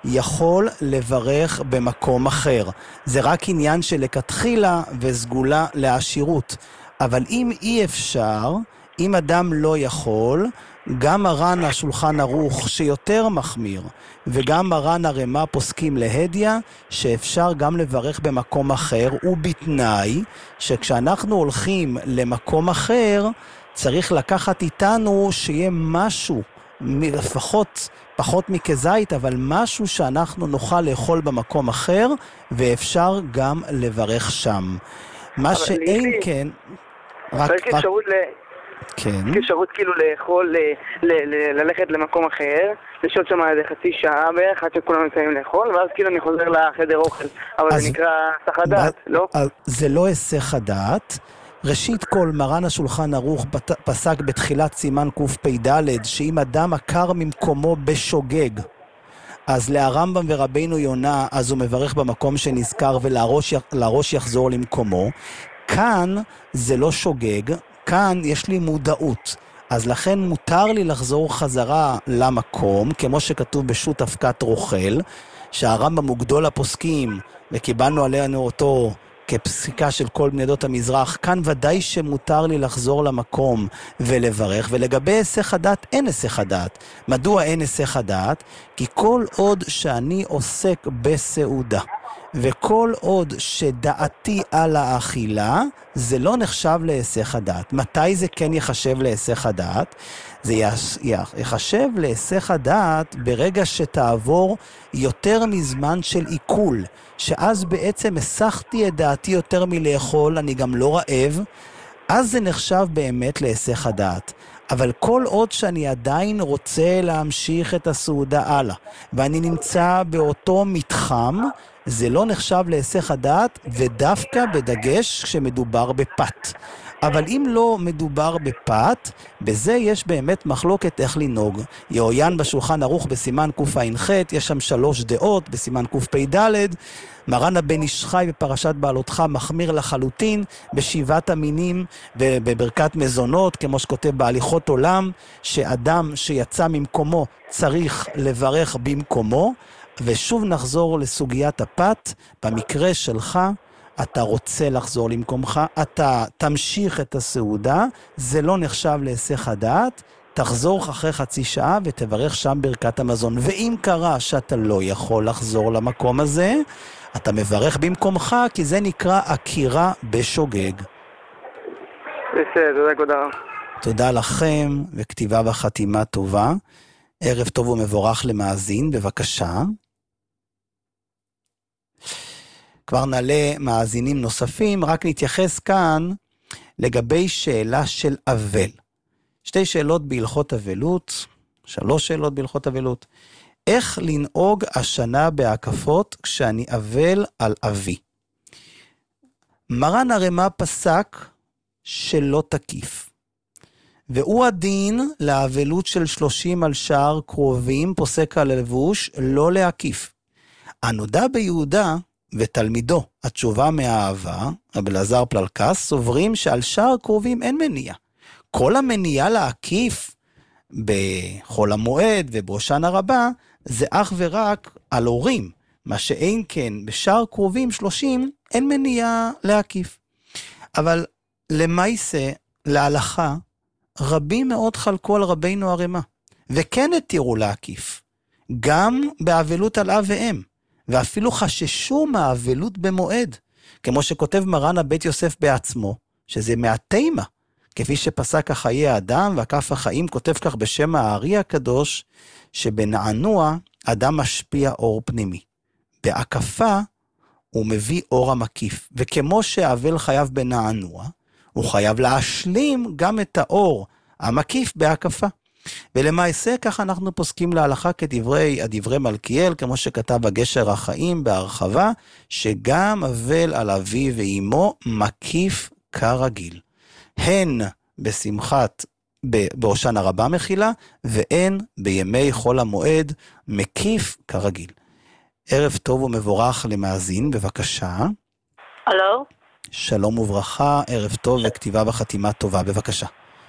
יכול לברך במקום אחר. זה רק עניין של לכתחילה וסגולה לעשירות. אבל אם אי אפשר, אם אדם לא יכול, גם מרן השולחן ערוך שיותר מחמיר, וגם מרן הרמה פוסקים להדיה, שאפשר גם לברך במקום אחר, ובתנאי שכשאנחנו הולכים למקום אחר, צריך לקחת איתנו שיהיה משהו, לפחות פחות מכזית, אבל משהו שאנחנו נוכל לאכול במקום אחר, ואפשר גם לברך שם. מה שאין לי... כן... רק, רק... אפשרות ל... כן. אפשרות כאילו לאכול, ל- ל- ל- ללכת למקום אחר, לשעות שם איזה חצי שעה בערך, עד שכולם נמצאים לאכול, ואז כאילו אני חוזר לחדר אוכל. אבל אז, זה נקרא היסח הדעת, לא? זה לא היסח הדעת. ראשית כל, מרן השולחן ערוך פסק בתחילת סימן קפ"ד, שאם אדם עקר ממקומו בשוגג, אז להרמב"ם ורבינו יונה, אז הוא מברך במקום שנזכר, ולראש יחזור למקומו. כאן זה לא שוגג, כאן יש לי מודעות, אז לכן מותר לי לחזור חזרה למקום, כמו שכתוב בשו"ת אבקת רוכל, שהרמב"ם הוא גדול הפוסקים, וקיבלנו עלינו אותו כפסיקה של כל בני עדות המזרח, כאן ודאי שמותר לי לחזור למקום ולברך, ולגבי היסח הדעת אין היסח הדעת. מדוע אין היסח הדעת? כי כל עוד שאני עוסק בסעודה, וכל עוד שדעתי על האכילה, זה לא נחשב להיסח הדעת. מתי זה כן יחשב להיסח הדעת? זה יחשב להיסח הדעת ברגע שתעבור יותר מזמן של עיכול, שאז בעצם הסחתי את דעתי יותר מלאכול, אני גם לא רעב, אז זה נחשב באמת להיסח הדעת. אבל כל עוד שאני עדיין רוצה להמשיך את הסעודה הלאה, ואני נמצא באותו מתחם, זה לא נחשב להיסח הדעת, ודווקא בדגש כשמדובר בפת. אבל אם לא מדובר בפת, בזה יש באמת מחלוקת איך לנהוג. יהויין בשולחן ערוך בסימן קע"ח, יש שם שלוש דעות, בסימן קפ"ד, מרן הבן איש חי בפרשת בעלותך מחמיר לחלוטין, בשבעת המינים ובברכת מזונות, כמו שכותב בהליכות עולם, שאדם שיצא ממקומו צריך לברך במקומו, ושוב נחזור לסוגיית הפת, במקרה שלך, אתה רוצה לחזור למקומך, אתה תמשיך את הסעודה, זה לא נחשב להיסח הדעת, תחזור אחרי חצי שעה ותברך שם ברכת המזון. ואם קרה שאתה לא יכול לחזור למקום הזה, אתה מברך במקומך, כי זה נקרא עקירה בשוגג. בסדר, תודה גודרה. תודה לכם, וכתיבה וחתימה טובה. ערב טוב ומבורך למאזין, בבקשה. כבר נעלה מאזינים נוספים, רק נתייחס כאן לגבי שאלה של אבל. שתי שאלות בהלכות אבלות, שלוש שאלות בהלכות אבלות. איך לנהוג השנה בהקפות כשאני אבל על אבי? מרן הרמה פסק שלא תקיף. והוא הדין לאבלות של שלושים על שער קרובים, פוסק על לבוש, לא להקיף. הנודע ביהודה ותלמידו, התשובה מהאהבה, רבי אלעזר פללקס, סוברים שעל שער קרובים אין מניע. כל המניע להקיף בחול המועד ובראשן הרבה, זה אך ורק על הורים. מה שאין כן, בשער קרובים שלושים, אין מניע להקיף. אבל למעשה, להלכה, רבים מאוד חלקו על רבינו הרמה, וכן התירו להקיף, גם באבלות על אב ואם, ואפילו חששו מהאבלות במועד, כמו שכותב מרן הבית יוסף בעצמו, שזה מהתימה, כפי שפסק החיי האדם, והכף החיים כותב כך בשם הארי הקדוש, שבנענוע אדם משפיע אור פנימי, בהקפה הוא מביא אור המקיף, וכמו שהאבל חייב בנענוע, הוא חייב להשלים גם את האור המקיף בהקפה. ולמעשה כך אנחנו פוסקים להלכה כדברי הדברי מלכיאל, כמו שכתב הגשר החיים בהרחבה, שגם אבל על אבי ואימו מקיף כרגיל. הן בשמחת בהושענא רבה מחילה, והן בימי חול המועד מקיף כרגיל. ערב טוב ומבורך למאזין, בבקשה. הלו? שלום וברכה, ערב טוב וכתיבה וחתימה טובה, בבקשה.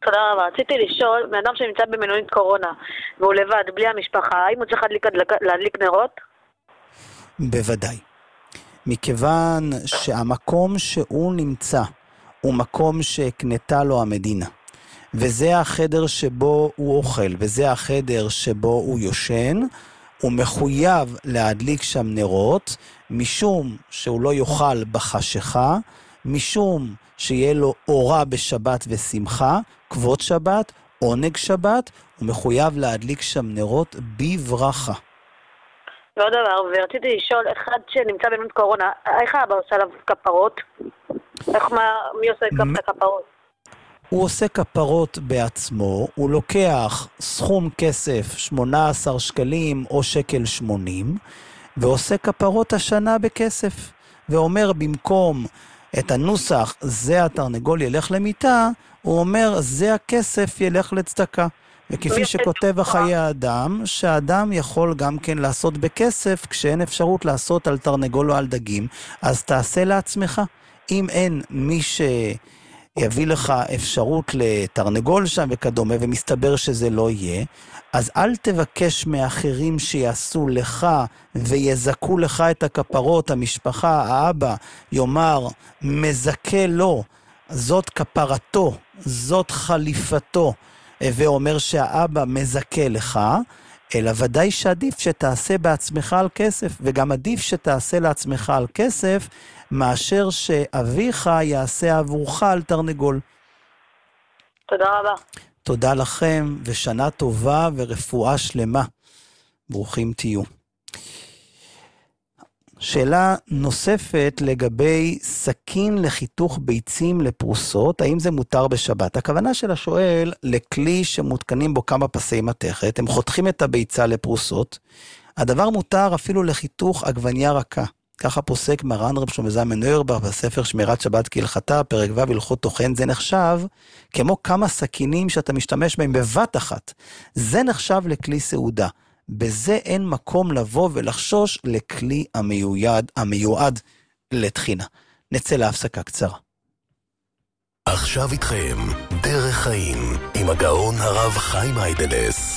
תודה רבה. רציתי לשאול, מאדם שנמצא במלונית קורונה והוא לבד, בלי המשפחה, האם הוא צריך להדליק, להדליק נרות? בוודאי. מכיוון שהמקום שהוא נמצא הוא מקום שהקנתה לו המדינה, וזה החדר שבו הוא אוכל, וזה החדר שבו הוא יושן, הוא מחויב להדליק שם נרות, משום שהוא לא יאכל בחשיכה, משום שיהיה לו אורה בשבת ושמחה, כבוד שבת, עונג שבת, הוא מחויב להדליק שם נרות בברכה. ועוד דבר, ורציתי לשאול, אחד שנמצא במלונית קורונה, איך האבא עושה עליו כפרות? איך מה, מי עושה את הכפרות? הוא עושה כפרות בעצמו, הוא לוקח סכום כסף שמונה עשר שקלים או שקל שמונים, ועושה כפרות השנה בכסף, ואומר במקום את הנוסח, זה התרנגול ילך למיטה, הוא אומר, זה הכסף ילך לצדקה. וכפי שכותב החיי האדם, שהאדם יכול גם כן לעשות בכסף, כשאין אפשרות לעשות על תרנגול או על דגים, אז תעשה לעצמך. אם אין מי שיביא לך אפשרות לתרנגול שם וכדומה, ומסתבר שזה לא יהיה, אז אל תבקש מאחרים שיעשו לך ויזכו לך את הכפרות. המשפחה, האבא, יאמר, מזכה לו, זאת כפרתו, זאת חליפתו, ואומר שהאבא מזכה לך, אלא ודאי שעדיף שתעשה בעצמך על כסף, וגם עדיף שתעשה לעצמך על כסף, מאשר שאביך יעשה עבורך על תרנגול. תודה רבה. תודה לכם, ושנה טובה ורפואה שלמה. ברוכים תהיו. שאלה נוספת לגבי סכין לחיתוך ביצים לפרוסות, האם זה מותר בשבת? הכוונה של השואל לכלי שמותקנים בו כמה פסי מתכת, הם חותכים את הביצה לפרוסות, הדבר מותר אפילו לחיתוך עגבניה רכה. ככה פוסק מרן רב שלמה זלמן אוירבך בספר שמירת שבת כהלכתה, פרק ו' הלכות תוכן. זה נחשב כמו כמה סכינים שאתה משתמש בהם בבת אחת. זה נחשב לכלי סעודה. בזה אין מקום לבוא ולחשוש לכלי המיועד, המיועד לתחינה. נצא להפסקה קצרה. עכשיו איתכם, דרך חיים, עם הגאון הרב חיים היידלס.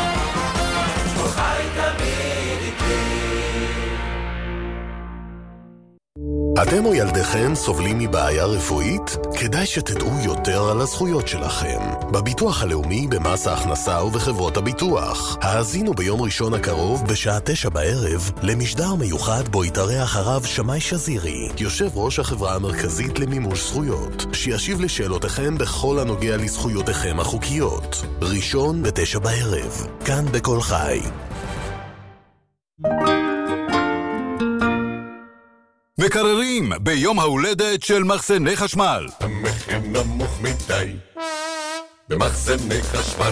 אתם או ילדיכם סובלים מבעיה רפואית? כדאי שתדעו יותר על הזכויות שלכם. בביטוח הלאומי, במס ההכנסה ובחברות הביטוח. האזינו ביום ראשון הקרוב בשעה תשע בערב למשדר מיוחד בו יתארח הרב שמאי שזירי, יושב ראש החברה המרכזית למימוש זכויות, שישיב לשאלותיכם בכל הנוגע לזכויותיכם החוקיות. ראשון בתשע בערב, כאן בכל חי. מקררים ביום ההולדת של מחסני חשמל. המחיר נמוך מדי במחסני חשמל.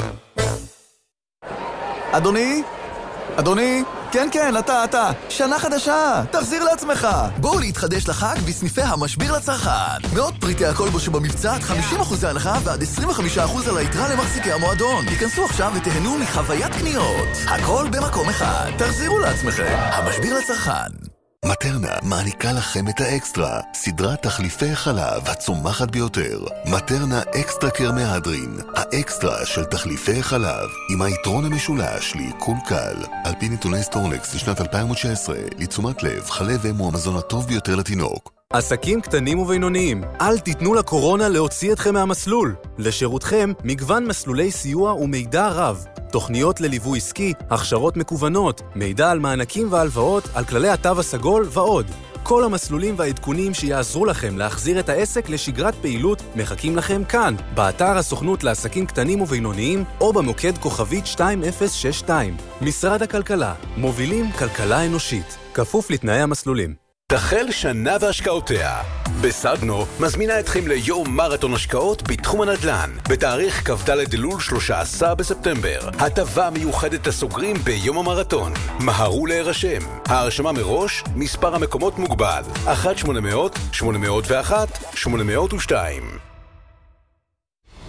אדוני? אדוני? כן, כן, אתה, אתה. שנה חדשה, תחזיר לעצמך. בואו להתחדש לחג בסניפי המשביר לצרכן. מאות פריטי הכל בו שבמבצע עד חמישים אחוז הנחה ועד עשרים וחמישה אחוז על היתרה למחזיקי המועדון. היכנסו עכשיו ותהנו מחוויית קניות. הכל במקום אחד. תחזירו לעצמכם. המשביר לצרכן. מטרנה מעניקה לכם את האקסטרה, סדרת תחליפי חלב הצומחת ביותר. מטרנה אקסטרה קר מהדרין, האקסטרה של תחליפי חלב, עם היתרון המשולש לעיכול קל. על פי נתוני סטורנקס לשנת אלפיים ותשע עשרה, לתשומת לב, חלב אם הוא המזון הטוב ביותר לתינוק. עסקים קטנים ובינוניים, אל תיתנו לקורונה להוציא אתכם מהמסלול. לשירותכם, מגוון מסלולי סיוע ומידע רב. תוכניות לליווי עסקי, הכשרות מקוונות, מידע על מענקים והלוואות, על כללי התו הסגול ועוד. כל המסלולים והעדכונים שיעזרו לכם להחזיר את העסק לשגרת פעילות מחכים לכם כאן, באתר הסוכנות לעסקים קטנים ובינוניים או במוקד כוכבית שתיים אפס שש שתיים. משרד הכלכלה, מובילים כלכלה אנושית, כפוף לתנאי המסלולים. תחל שנה והשקעותיה. בסדנו מזמינה אתכם ליום מרתון השקעות בתחום הנדל"ן, בתאריך כ"ד אלול שלושה עשר בספטמבר. הטבה מיוחדת לסוגרים ביום המרתון. מהרו להירשם. ההרשמה מראש, מספר המקומות מוגבל. אחת שמונה מאות שמונה מאות ואחת שמונה מאות ושתיים.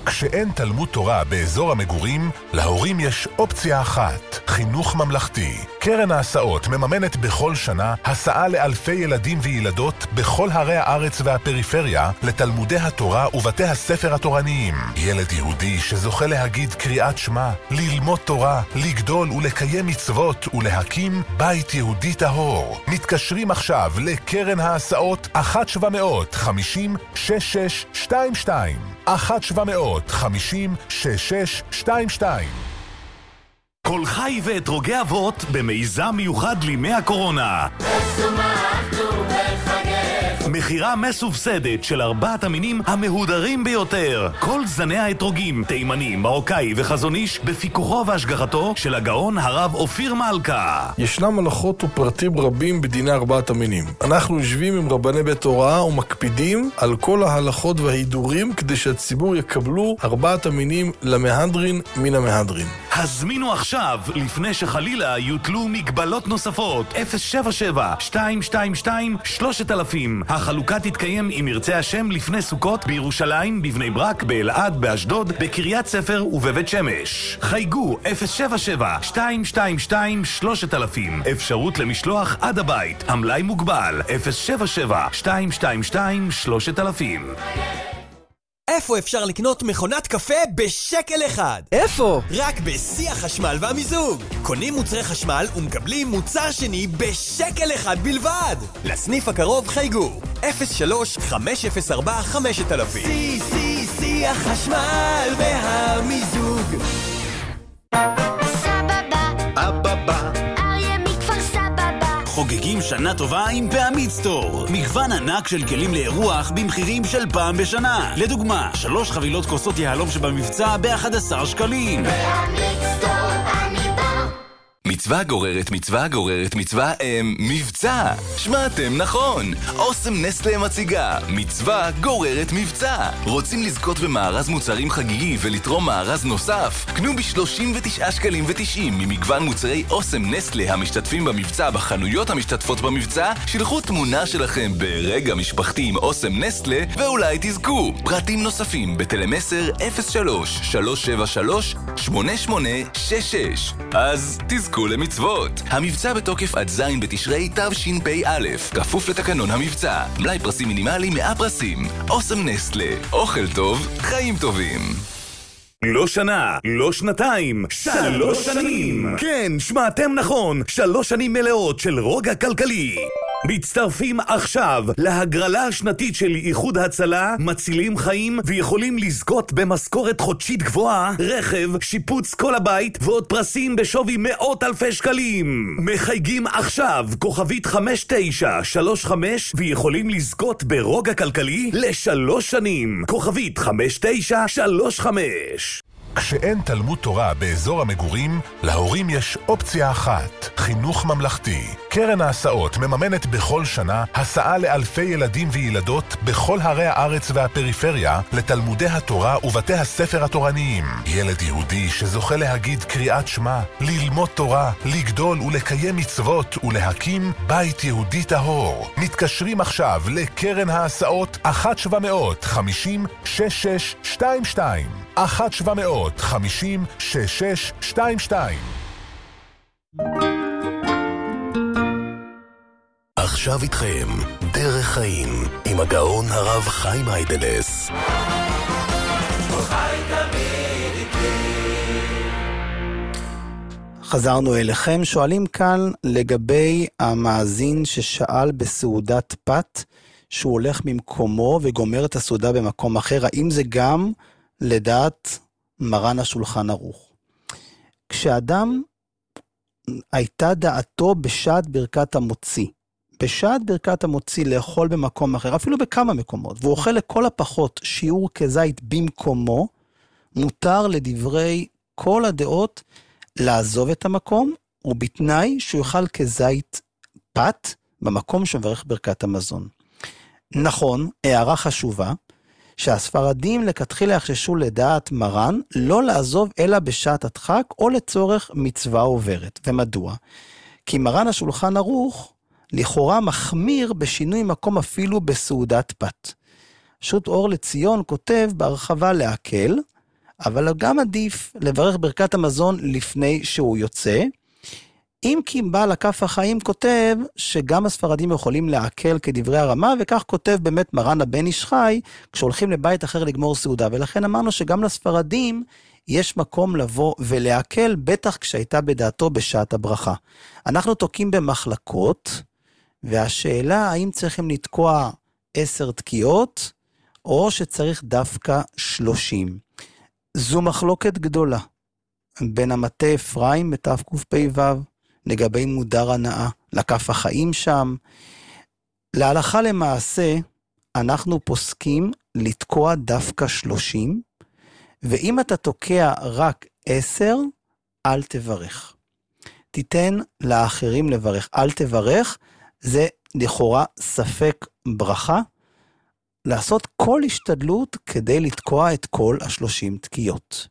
כשאין תלמוד תורה באזור המגורים, להורים יש אופציה אחת, חינוך ממלכתי. קרן ההסעות מממנת בכל שנה הסעה לאלפי ילדים וילדות בכל ערי הארץ והפריפריה לתלמודי התורה ובתי הספר התורניים. ילד יהודי שזוכה להגיד קריאת שמע, ללמוד תורה, לגדול ולקיים מצוות ולהקים בית יהודי טהור. מתקשרים עכשיו לקרן ההסעות אחת שבע מאות חמישים שש שש שתיים שתיים אחת שבע מאות חמישים שש שש שתיים שתיים. כל חי ואתרוגי אבות במיזם מיוחד לימי הקורונה. מחירה מסובסדת של ארבעת המינים המהודרים ביותר. כל זני האתרוגים, תימני, מרוקאי וחזון איש בפיקוחו והשגחתו של הגאון הרב אופיר מלכה. ישנם הלכות ופרטים רבים בדיני ארבעת המינים. אנחנו יושבים עם רבני בית הוראה ומקפידים על כל ההלכות וההידורים כדי שהציבור יקבלו ארבעת המינים למהדרין מן המהדרין. הזמינו עכשיו לפני שחלילה יוטלו מגבלות נוספות. אפס שבע שבע שתיים שתיים שתיים שלושת אלפים. החלוקה תתקיים עם ירצה השם לפני סוכות בירושלים, בבני ברק, באלעד, באשדוד, בקריית ספר ובבית שמש. חייגו אפס שבע שבע שתיים שתיים שתיים שלושת אלפים. אפשרות למשלוח עד הבית. המלאי מוגבל. אפס שבע שבע שתיים שתיים שתיים שלושת אלפים. איפה אפשר לקנות מכונת קפה בשקל אחד? איפה? רק בשיא החשמל והמיזוג. קונים מוצרי חשמל ומקבלים מוצר שני בשקל אחד בלבד. לסניף הקרוב חייגו אפס שלוש חמש אפס ארבע חמש אלפים. שיא, שיא, שיא החשמל והמיזוג. סבבה, אבבה, אריה מכפר סבבה. חוגגים שנה טובה עם פעמית סטור. מגוון ענק של כלים לאירוח במחירים של פעם בשנה. לדוגמה, שלוש חבילות כוסות יהלום שבמבצע ב-אחד עשר שקלים. פעמית סטור, אני בא. מצווה גוררת מצווה גוררת מצווה הם מבצע. שמעתם נכון. אוסם נסטלה מציגה מצווה גוררת מבצע. רוצים לזכות במארז מוצרים חגיגי ולתרום מארז נוסף? קנו ב-שלושים ותשעה שקלים ותשעים ממגוון מוצרי אוסם נסטלה המשתתפים במבצע בחנויות המשתתפות במבצע. שלחו תמונה שלכם ברגע משפחתי עם אוסם נסטלה ואולי תזכו. פרטים נוספים בטלמסר אפס שלוש שלוש שבע שלוש שמונה שמונה שש שש. אז תזכו למצוות. המבצע בתוקף עד זין בתשרי תשפ"א, כפוף לתקנון המבצע. מלאי פרסים מינימלי מאה פרסים. אוסם נסטלה, אוכל טוב, חיים טובים. לא שנה, לא שנתיים, שלוש שנים. כן, שמעתם נכון, שלוש שנים מלאות של רוגע כלכלי. מצטרפים עכשיו להגרלה השנתית של איחוד הצלה, מצילים חיים ויכולים לזכות במשכורת חודשית גבוהה, רכב, שיפוץ כל הבית ועוד פרסים בשווי מאות אלפי שקלים. מחייגים עכשיו כוכבית חמש תשע שלוש חמש ויכולים לזכות ברוגע כלכלי לשלוש שנים. כוכבית חמש תשע שלוש חמש. כשאין תלמוד תורה באזור המגורים, להורים יש אופציה אחת, חינוך ממלכתי. קרן ההסעות מממנת בכל שנה הסעה לאלפי ילדים וילדות בכל ערי הארץ והפריפריה לתלמודי התורה ובתי הספר התורניים. ילד יהודי שזוכה להגיד קריאת שמע, ללמוד תורה, לגדול ולקיים מצוות ולהקים בית יהודי טהור. מתקשרים עכשיו לקרן ההסעות אחת שבע מאות חמישים שש שש שתיים שתיים אחת שבע מאות חמישים שש שש שתיים שתיים. עכשיו איתכם דרך חיים עם הגאון הרב חיים היידלס. חזרנו אליכם, שואלים כאן לגבי המאזין ששאל בסעודת פת שהוא הולך ממקומו וגומר את הסעודה במקום אחר, האם זה גם לדעת מרן השולחן ערוך? כשאדם הייתה דעתו בשעת ברכת המוציא, בשעת ברכת המוציא לאכול במקום אחר, אפילו בכמה מקומות, והוא אוכל לכל הפחות שיעור כזית במקומו, מותר לדברי כל הדעות לעזוב את המקום, ובתנאי שהוא יאכל כזית פת במקום שמברך ברכת המזון. נכון, הערה חשובה, שהספרדים לכתחילה יחששו לדעת מרן לא לעזוב אלא בשעת הדחק או לצורך מצווה עוברת. ומדוע? כי מרן השולחן ערוך לכאורה מחמיר בשינוי מקום אפילו בסעודת פת. שו"ת אור לציון כותב בהרחבה להקל, אבל גם עדיף לברך ברכת המזון לפני שהוא יוצא, אם כי בעל הכף החיים כותב שגם הספרדים יכולים להקל כדברי הרמה, וכך כותב באמת מרן הבן איש חי, כשהולכים לבית אחר לגמור סעודה, ולכן אמרנו שגם לספרדים יש מקום לבוא ולהקל, בטח כשהייתה בדעתו בשעת הברכה. אנחנו תוקים במחלקות, והשאלה האם צריכים לתקוע עשר תקיעות, או שצריך דווקא שלושים. זו מחלוקת גדולה, בין המטה אפרים בתקפ"ו, לגבי מודר הנאה, לכף החיים שם. להלכה למעשה, אנחנו פוסקים לתקוע דווקא שלושים, ואם אתה תוקע רק עשר, אל תברך. תיתן לאחרים לברך, אל תברך, זה לכאורה ספק ברכה, לעשות כל השתדלות כדי לתקוע את כל השלושים תקיעות.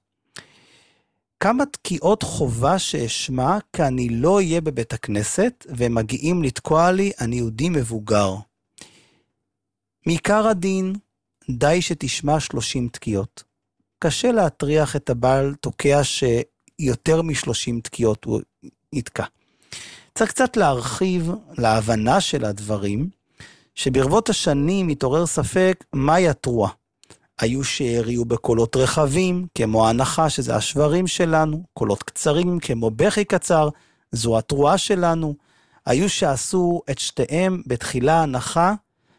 כמה תקיעות חובה שאשמע, כי אני לא אהיה בבית הכנסת, ומגיעים לתקוע לי, אני יהודי מבוגר. מעיקר הדין, די שתשמע שלושים תקיעות. קשה להטריח את הבעל תוקע שיותר משלושים תקיעות הוא יתקע. צריך קצת להרחיב להבנה של הדברים, שברבות השנים מתעורר ספק מהי התרועה. היו שהריעו בקולות רחבים, כמו ההנחה שזה השברים שלנו, קולות קצרים כמו בכי קצר, זו התרועה שלנו. היו שעשו את שתיהם בתחילה הנחה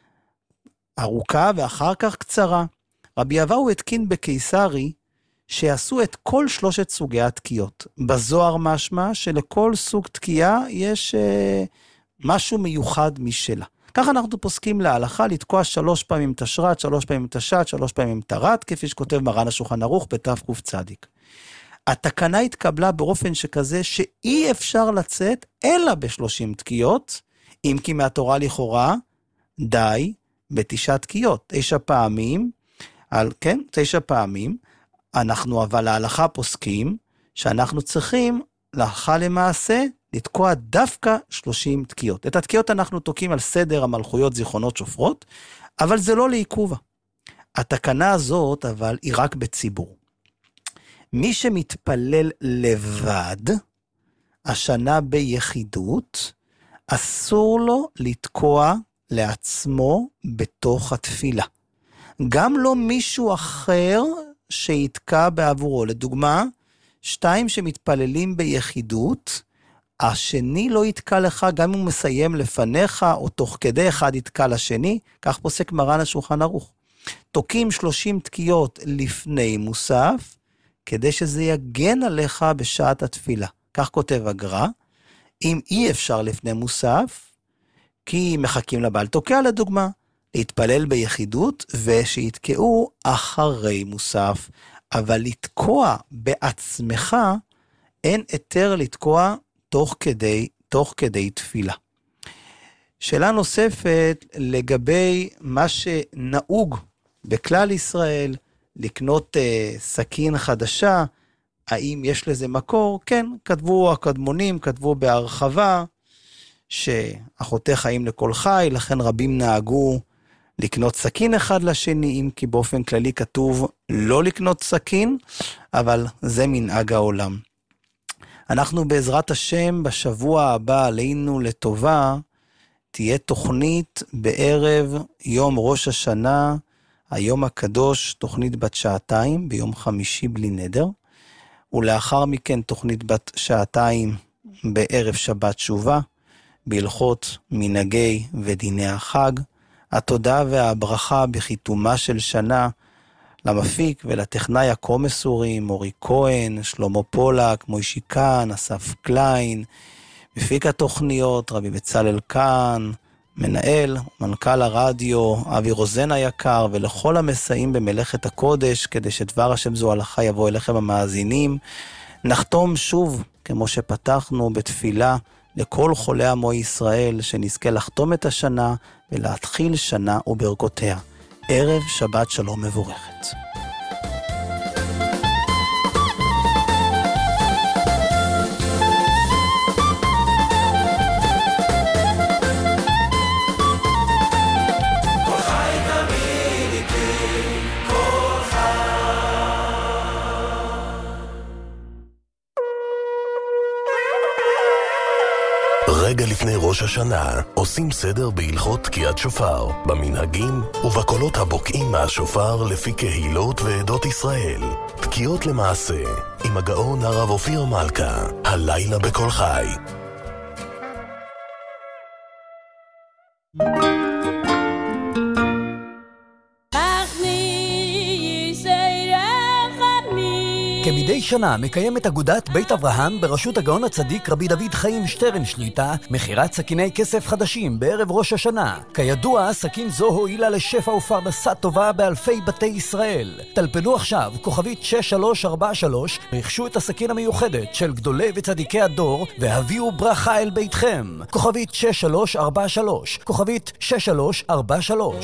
ארוכה ואחר כך קצרה. רבי אבאו התקין בקיסרי שעשו את כל שלושת סוגי התקיעות. בזוהר משמע שלכל סוג תקיעה יש אה, משהו מיוחד משלה. כך אנחנו פוסקים להלכה לתקוע שלוש פעמים תשרת, שלוש פעמים תשת, שלוש פעמים תרת, כפי שכותב מרן השולחן ערוך בתקצ"ד. התקנה התקבלה באופן שכזה שאי אפשר לצאת אלא בשלושים תקיעות, אם כי מהתורה לכאורה די בתשע תקיעות, תשע פעמים, על, כן, תשע פעמים, אנחנו אבל להלכה פוסקים שאנחנו צריכים להלכה למעשה לתקוע דווקא שלושים תקיעות. את התקיעות אנחנו תוקים על סדר המלכויות זיכרונות שופרות, אבל זה לא לעיכובה. התקנה הזאת אבל היא רק בציבור. מי שמתפלל לבד, השנה ביחידות, אסור לו לתקוע לעצמו בתוך התפילה. גם לא מישהו אחר שיתקע בעבורו. לדוגמה, שתיים שמתפללים ביחידות, השני לא יתקע לך גם אם הוא מסיים לפניך, או תוך כדי אחד יתקע לשני, כך פוסק מרן השולחן ערוך. תוקים שלושים תקיעות לפני מוסף, כדי שזה יגן עליך בשעת התפילה. כך כותב הגר"א, אם אי אפשר לפני מוסף, כי מחכים לבעל תוקע לדוגמה, להתפלל ביחידות ושיתקעו אחרי מוסף, אבל לתקוע בעצמך, אין היתר לתקוע תוך כדי, תוך כדי תפילה. שאלה נוספת לגבי מה שנהוג בכלל ישראל, לקנות uh, סכין חדשה, האם יש לזה מקור? כן, כתבו הקדמונים, כתבו בהרחבה, שאחותי חיים לכל חי, לכן רבים נהגו לקנות סכין אחד לשני, אם כי באופן כללי כתוב לא לקנות סכין, אבל זה מנהג העולם. אנחנו בעזרת השם בשבוע הבא עלינו לטובה, תהיה תוכנית בערב יום ראש השנה, היום הקדוש, תוכנית בת שעתיים, ביום חמישי בלי נדר, ולאחר מכן תוכנית בת שעתיים בערב שבת תשובה, בהלכות מנהגי ודיני החג, התודה והברכה בחיתומה של שנה, למפיק ולטכנאי הכה מסורים, מורי כהן, שלמה פולק, מוישי קן, אסף קליין, מפיק התוכניות, רבי בצלאל קן, מנהל, מנכ"ל הרדיו, אבי רוזן היקר, ולכל המסייעים במלאכת הקודש, כדי שדבר השם זו הלכה יבוא אליכם המאזינים. נחתום שוב, כמו שפתחנו, בתפילה לכל חולי עמו ישראל, שנזכה לחתום את השנה ולהתחיל שנה וברכותיה. ערב שבת שלום מבורכת. רגע לפני ראש השנה עושים סדר בהלכות תקיעת שופר, במנהגים ובקולות הבוקעים מהשופר לפי קהילות ועדות ישראל. תקיעות למעשה עם הגאון הרב אופיר מלכה, הלילה בכל חי. כמדי שנה מקיימת אגודת בית אברהם בראשות הגאון הצדיק רבי דוד חיים שטרן שליטה מכירת סכיני כסף חדשים בערב ראש השנה. כידוע, סכין זו הועילה לשפע ופרנסה טובה באלפי בתי ישראל. טלפנו עכשיו כוכבית שש שלוש ארבע שלוש, רכשו את הסכין המיוחדת של גדולי וצדיקי הדור והביאו ברכה אל ביתכם. כוכבית שש שלוש ארבע שלוש, כוכבית שש שלוש ארבע שלוש.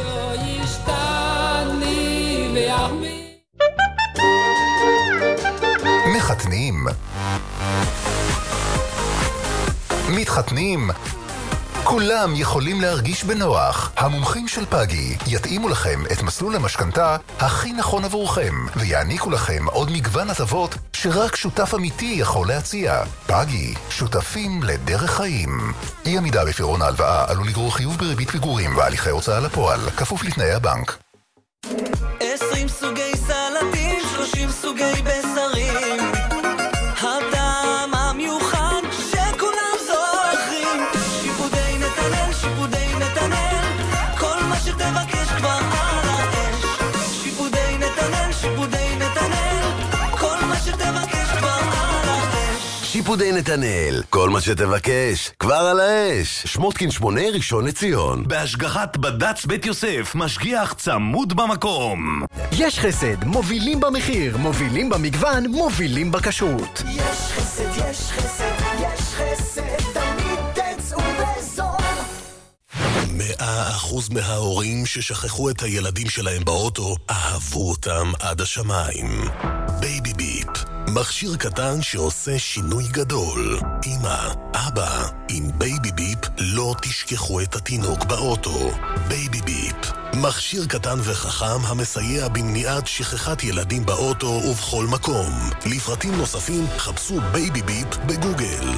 מחתנים מתחתנים כולם יכולים להרגיש בנוח. המומחים של פאגי יתאימו לכם את מסלול המשכנתה הכי נכון עבורכם ויעניקו לכם עוד מגוון הטבות שרק שותף אמיתי יכול להציע. פאגי, שותפים לדרך חיים. אי עמידה בפירעון ההלוואה עלול לגרור חיוב בריבית פיגורים והליכי הוצאה לפועל, כפוף לתנאי הבנק. עשרים סוגי סלטים, שלושים סוגי בשרים, הטעם המיוחד שכולם זוכרים. שיפודי נתנאל, שיפודי נתנאל, כל מה שתבקש כבר על האש. שיפודי נתנאל, שיפודי נתנאל, כל מה שתבקש כבר על האש. שיפודי נתנאל, כל מה שתבקש כבר על האש. שמוטקין שמונה, ראשון לציון, בהשגחת בד"ץ בית יוסף, משגיח צמוד במקום. יש חסד, מובילים במחיר, מובילים במגוון, מובילים בכשרות. יש חסד, יש חסד, יש חסד, תמיד תצאו בזול. מאה אחוז מההורים ששכחו את הילדים שלהם באוטו אהבו אותם עד השמיים. בייבי ביפ, מכשיר קטן שעושה שינוי גדול. אמא, אבא, עם בייבי ביפ לא תשכחו את התינוק באוטו. בייבי ביפ, מכשיר קטן וחכם המסייע במניעת שכחת ילדים באוטו ובכל מקום. לפרטים נוספים חפשו בייבי ביפ בגוגל.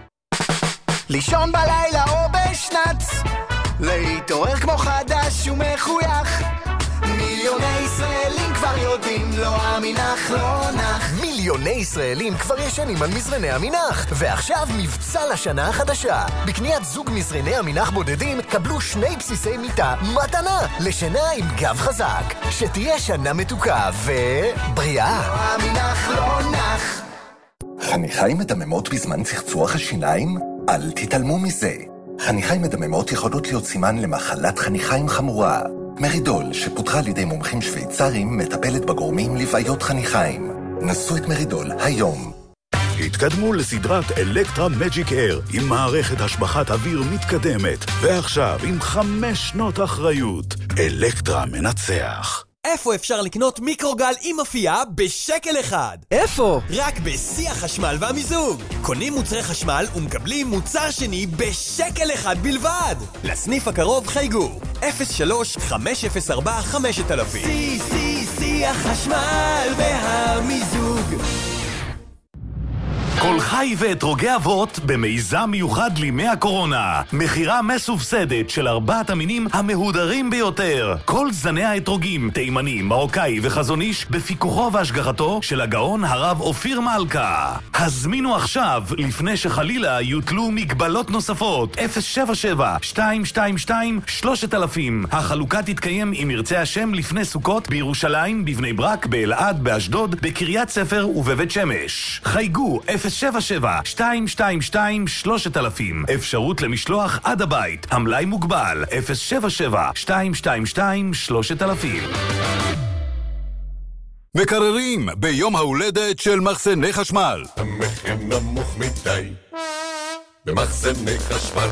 לישון בלילה או בשנץ, להתעורר כמו חדש ומחוייך. מיליוני ישראלים כבר יודעים, לא המנח לא נח. מיליוני ישראלים כבר ישנים על מזרני המנח, ועכשיו מבצע לשנה החדשה. בקניית זוג מזרני המנח בודדים קבלו שני בסיסי מיטה מתנה לשינה עם גב חזק. שתהיה שנה מתוקה ובריאה. לא המנח לא נח. חניכיים מדממות בזמן צחצוח השיניים? אל תתעלמו מזה. חניכיים מדממות יכולות להיות סימן למחלת חניכיים חמורה. מרידול, שפותחה על ידי מומחים שוויצרים, מטפלת בגורמים לבעיות חניכיים. נסו את מרידול היום. התקדמו לסדרת אלקטרה מג'יק אייר עם מערכת השבחת אוויר מתקדמת, ועכשיו עם חמש שנות אחריות. אלקטרה מנצח. איפה אפשר לקנות מיקרוגל עם אפייה בשקל אחד? איפה? רק בשיא החשמל והמיזוג. קונים מוצרי חשמל ומקבלים מוצר שני בשקל אחד בלבד. לסניף הקרוב חייגו אפס שלוש חמש אפס ארבע חמש אלף. שיא, שיא, שיא החשמל והמיזוג. כל חי ואתרוגי אבות במיזם מיוחד לימי הקורונה. מחירה מסובסדת של ארבעת המינים המהודרים ביותר. כל זני האתרוגים, תימני, מרוקאי וחזון איש בפיקוחו והשגחתו של הגאון הרב אופיר מלכה. הזמינו עכשיו לפני שחלילה יוטלו מגבלות נוספות. אפס שבע שבע שתיים שתיים שתיים שלושת אלפים. החלוקה תתקיים אם ירצה השם לפני סוכות בירושלים, בבני ברק, באלעד, באשדוד, בקריית ספר ובבית שמש. חייגו אפס שבע שבע שתיים שתיים שתיים שלושת אלפים. אפשרות למשלוח עד הבית. המלאי מוגבל. אפס שבע שבע שתיים שתיים שתיים שלושת אלפים. מקררים ביום ההולדת של מחסני חשמל. המחיר נמוך מדי במחסני חשמל.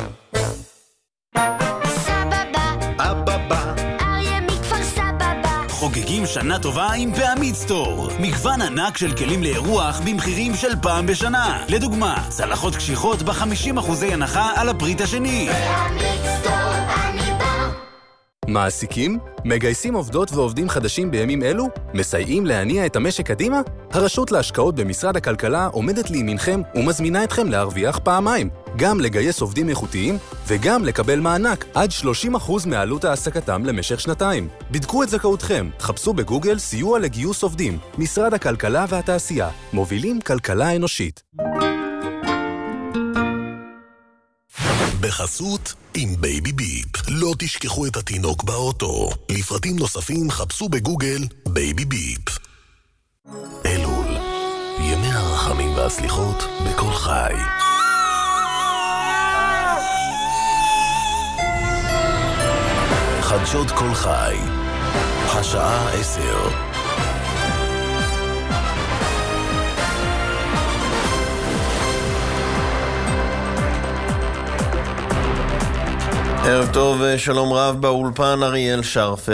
חוגגים שנה טובה עם פעמית סטור. מגוון ענק של כלים לאירוח במחירים של פעם בשנה. לדוגמה, צלחות קשיחות ב-חמישים אחוזי הנחה על הפריט השני. פעמית סטור, אני בא. מעסיקים? מגייסים עובדות ועובדים חדשים בימים אלו? מסייעים להניע את המשק קדימה? הרשות להשקעות במשרד הכלכלה עומדת לימינכם ומזמינה אתכם להרוויח פעמיים. גם לגייס עובדים איכותיים וגם לקבל מענק עד שלושים אחוז מעלות העסקתם למשך שנתיים. בדקו את זכאותכם, חפשו בגוגל סיוע לגיוס עובדים. משרד הכלכלה והתעשייה, מובילים כלכלה אנושית. בחסות עם בייבי ביפ. לא תשכחו את התינוק באוטו. לפרטים נוספים חפשו בגוגל בייבי ביפ. אלול, ימי הרחמים והסליחות בכל חי. חדשות כל חי, השעה עשר. ערב טוב, שלום רב, באולפן אריאל שרפר.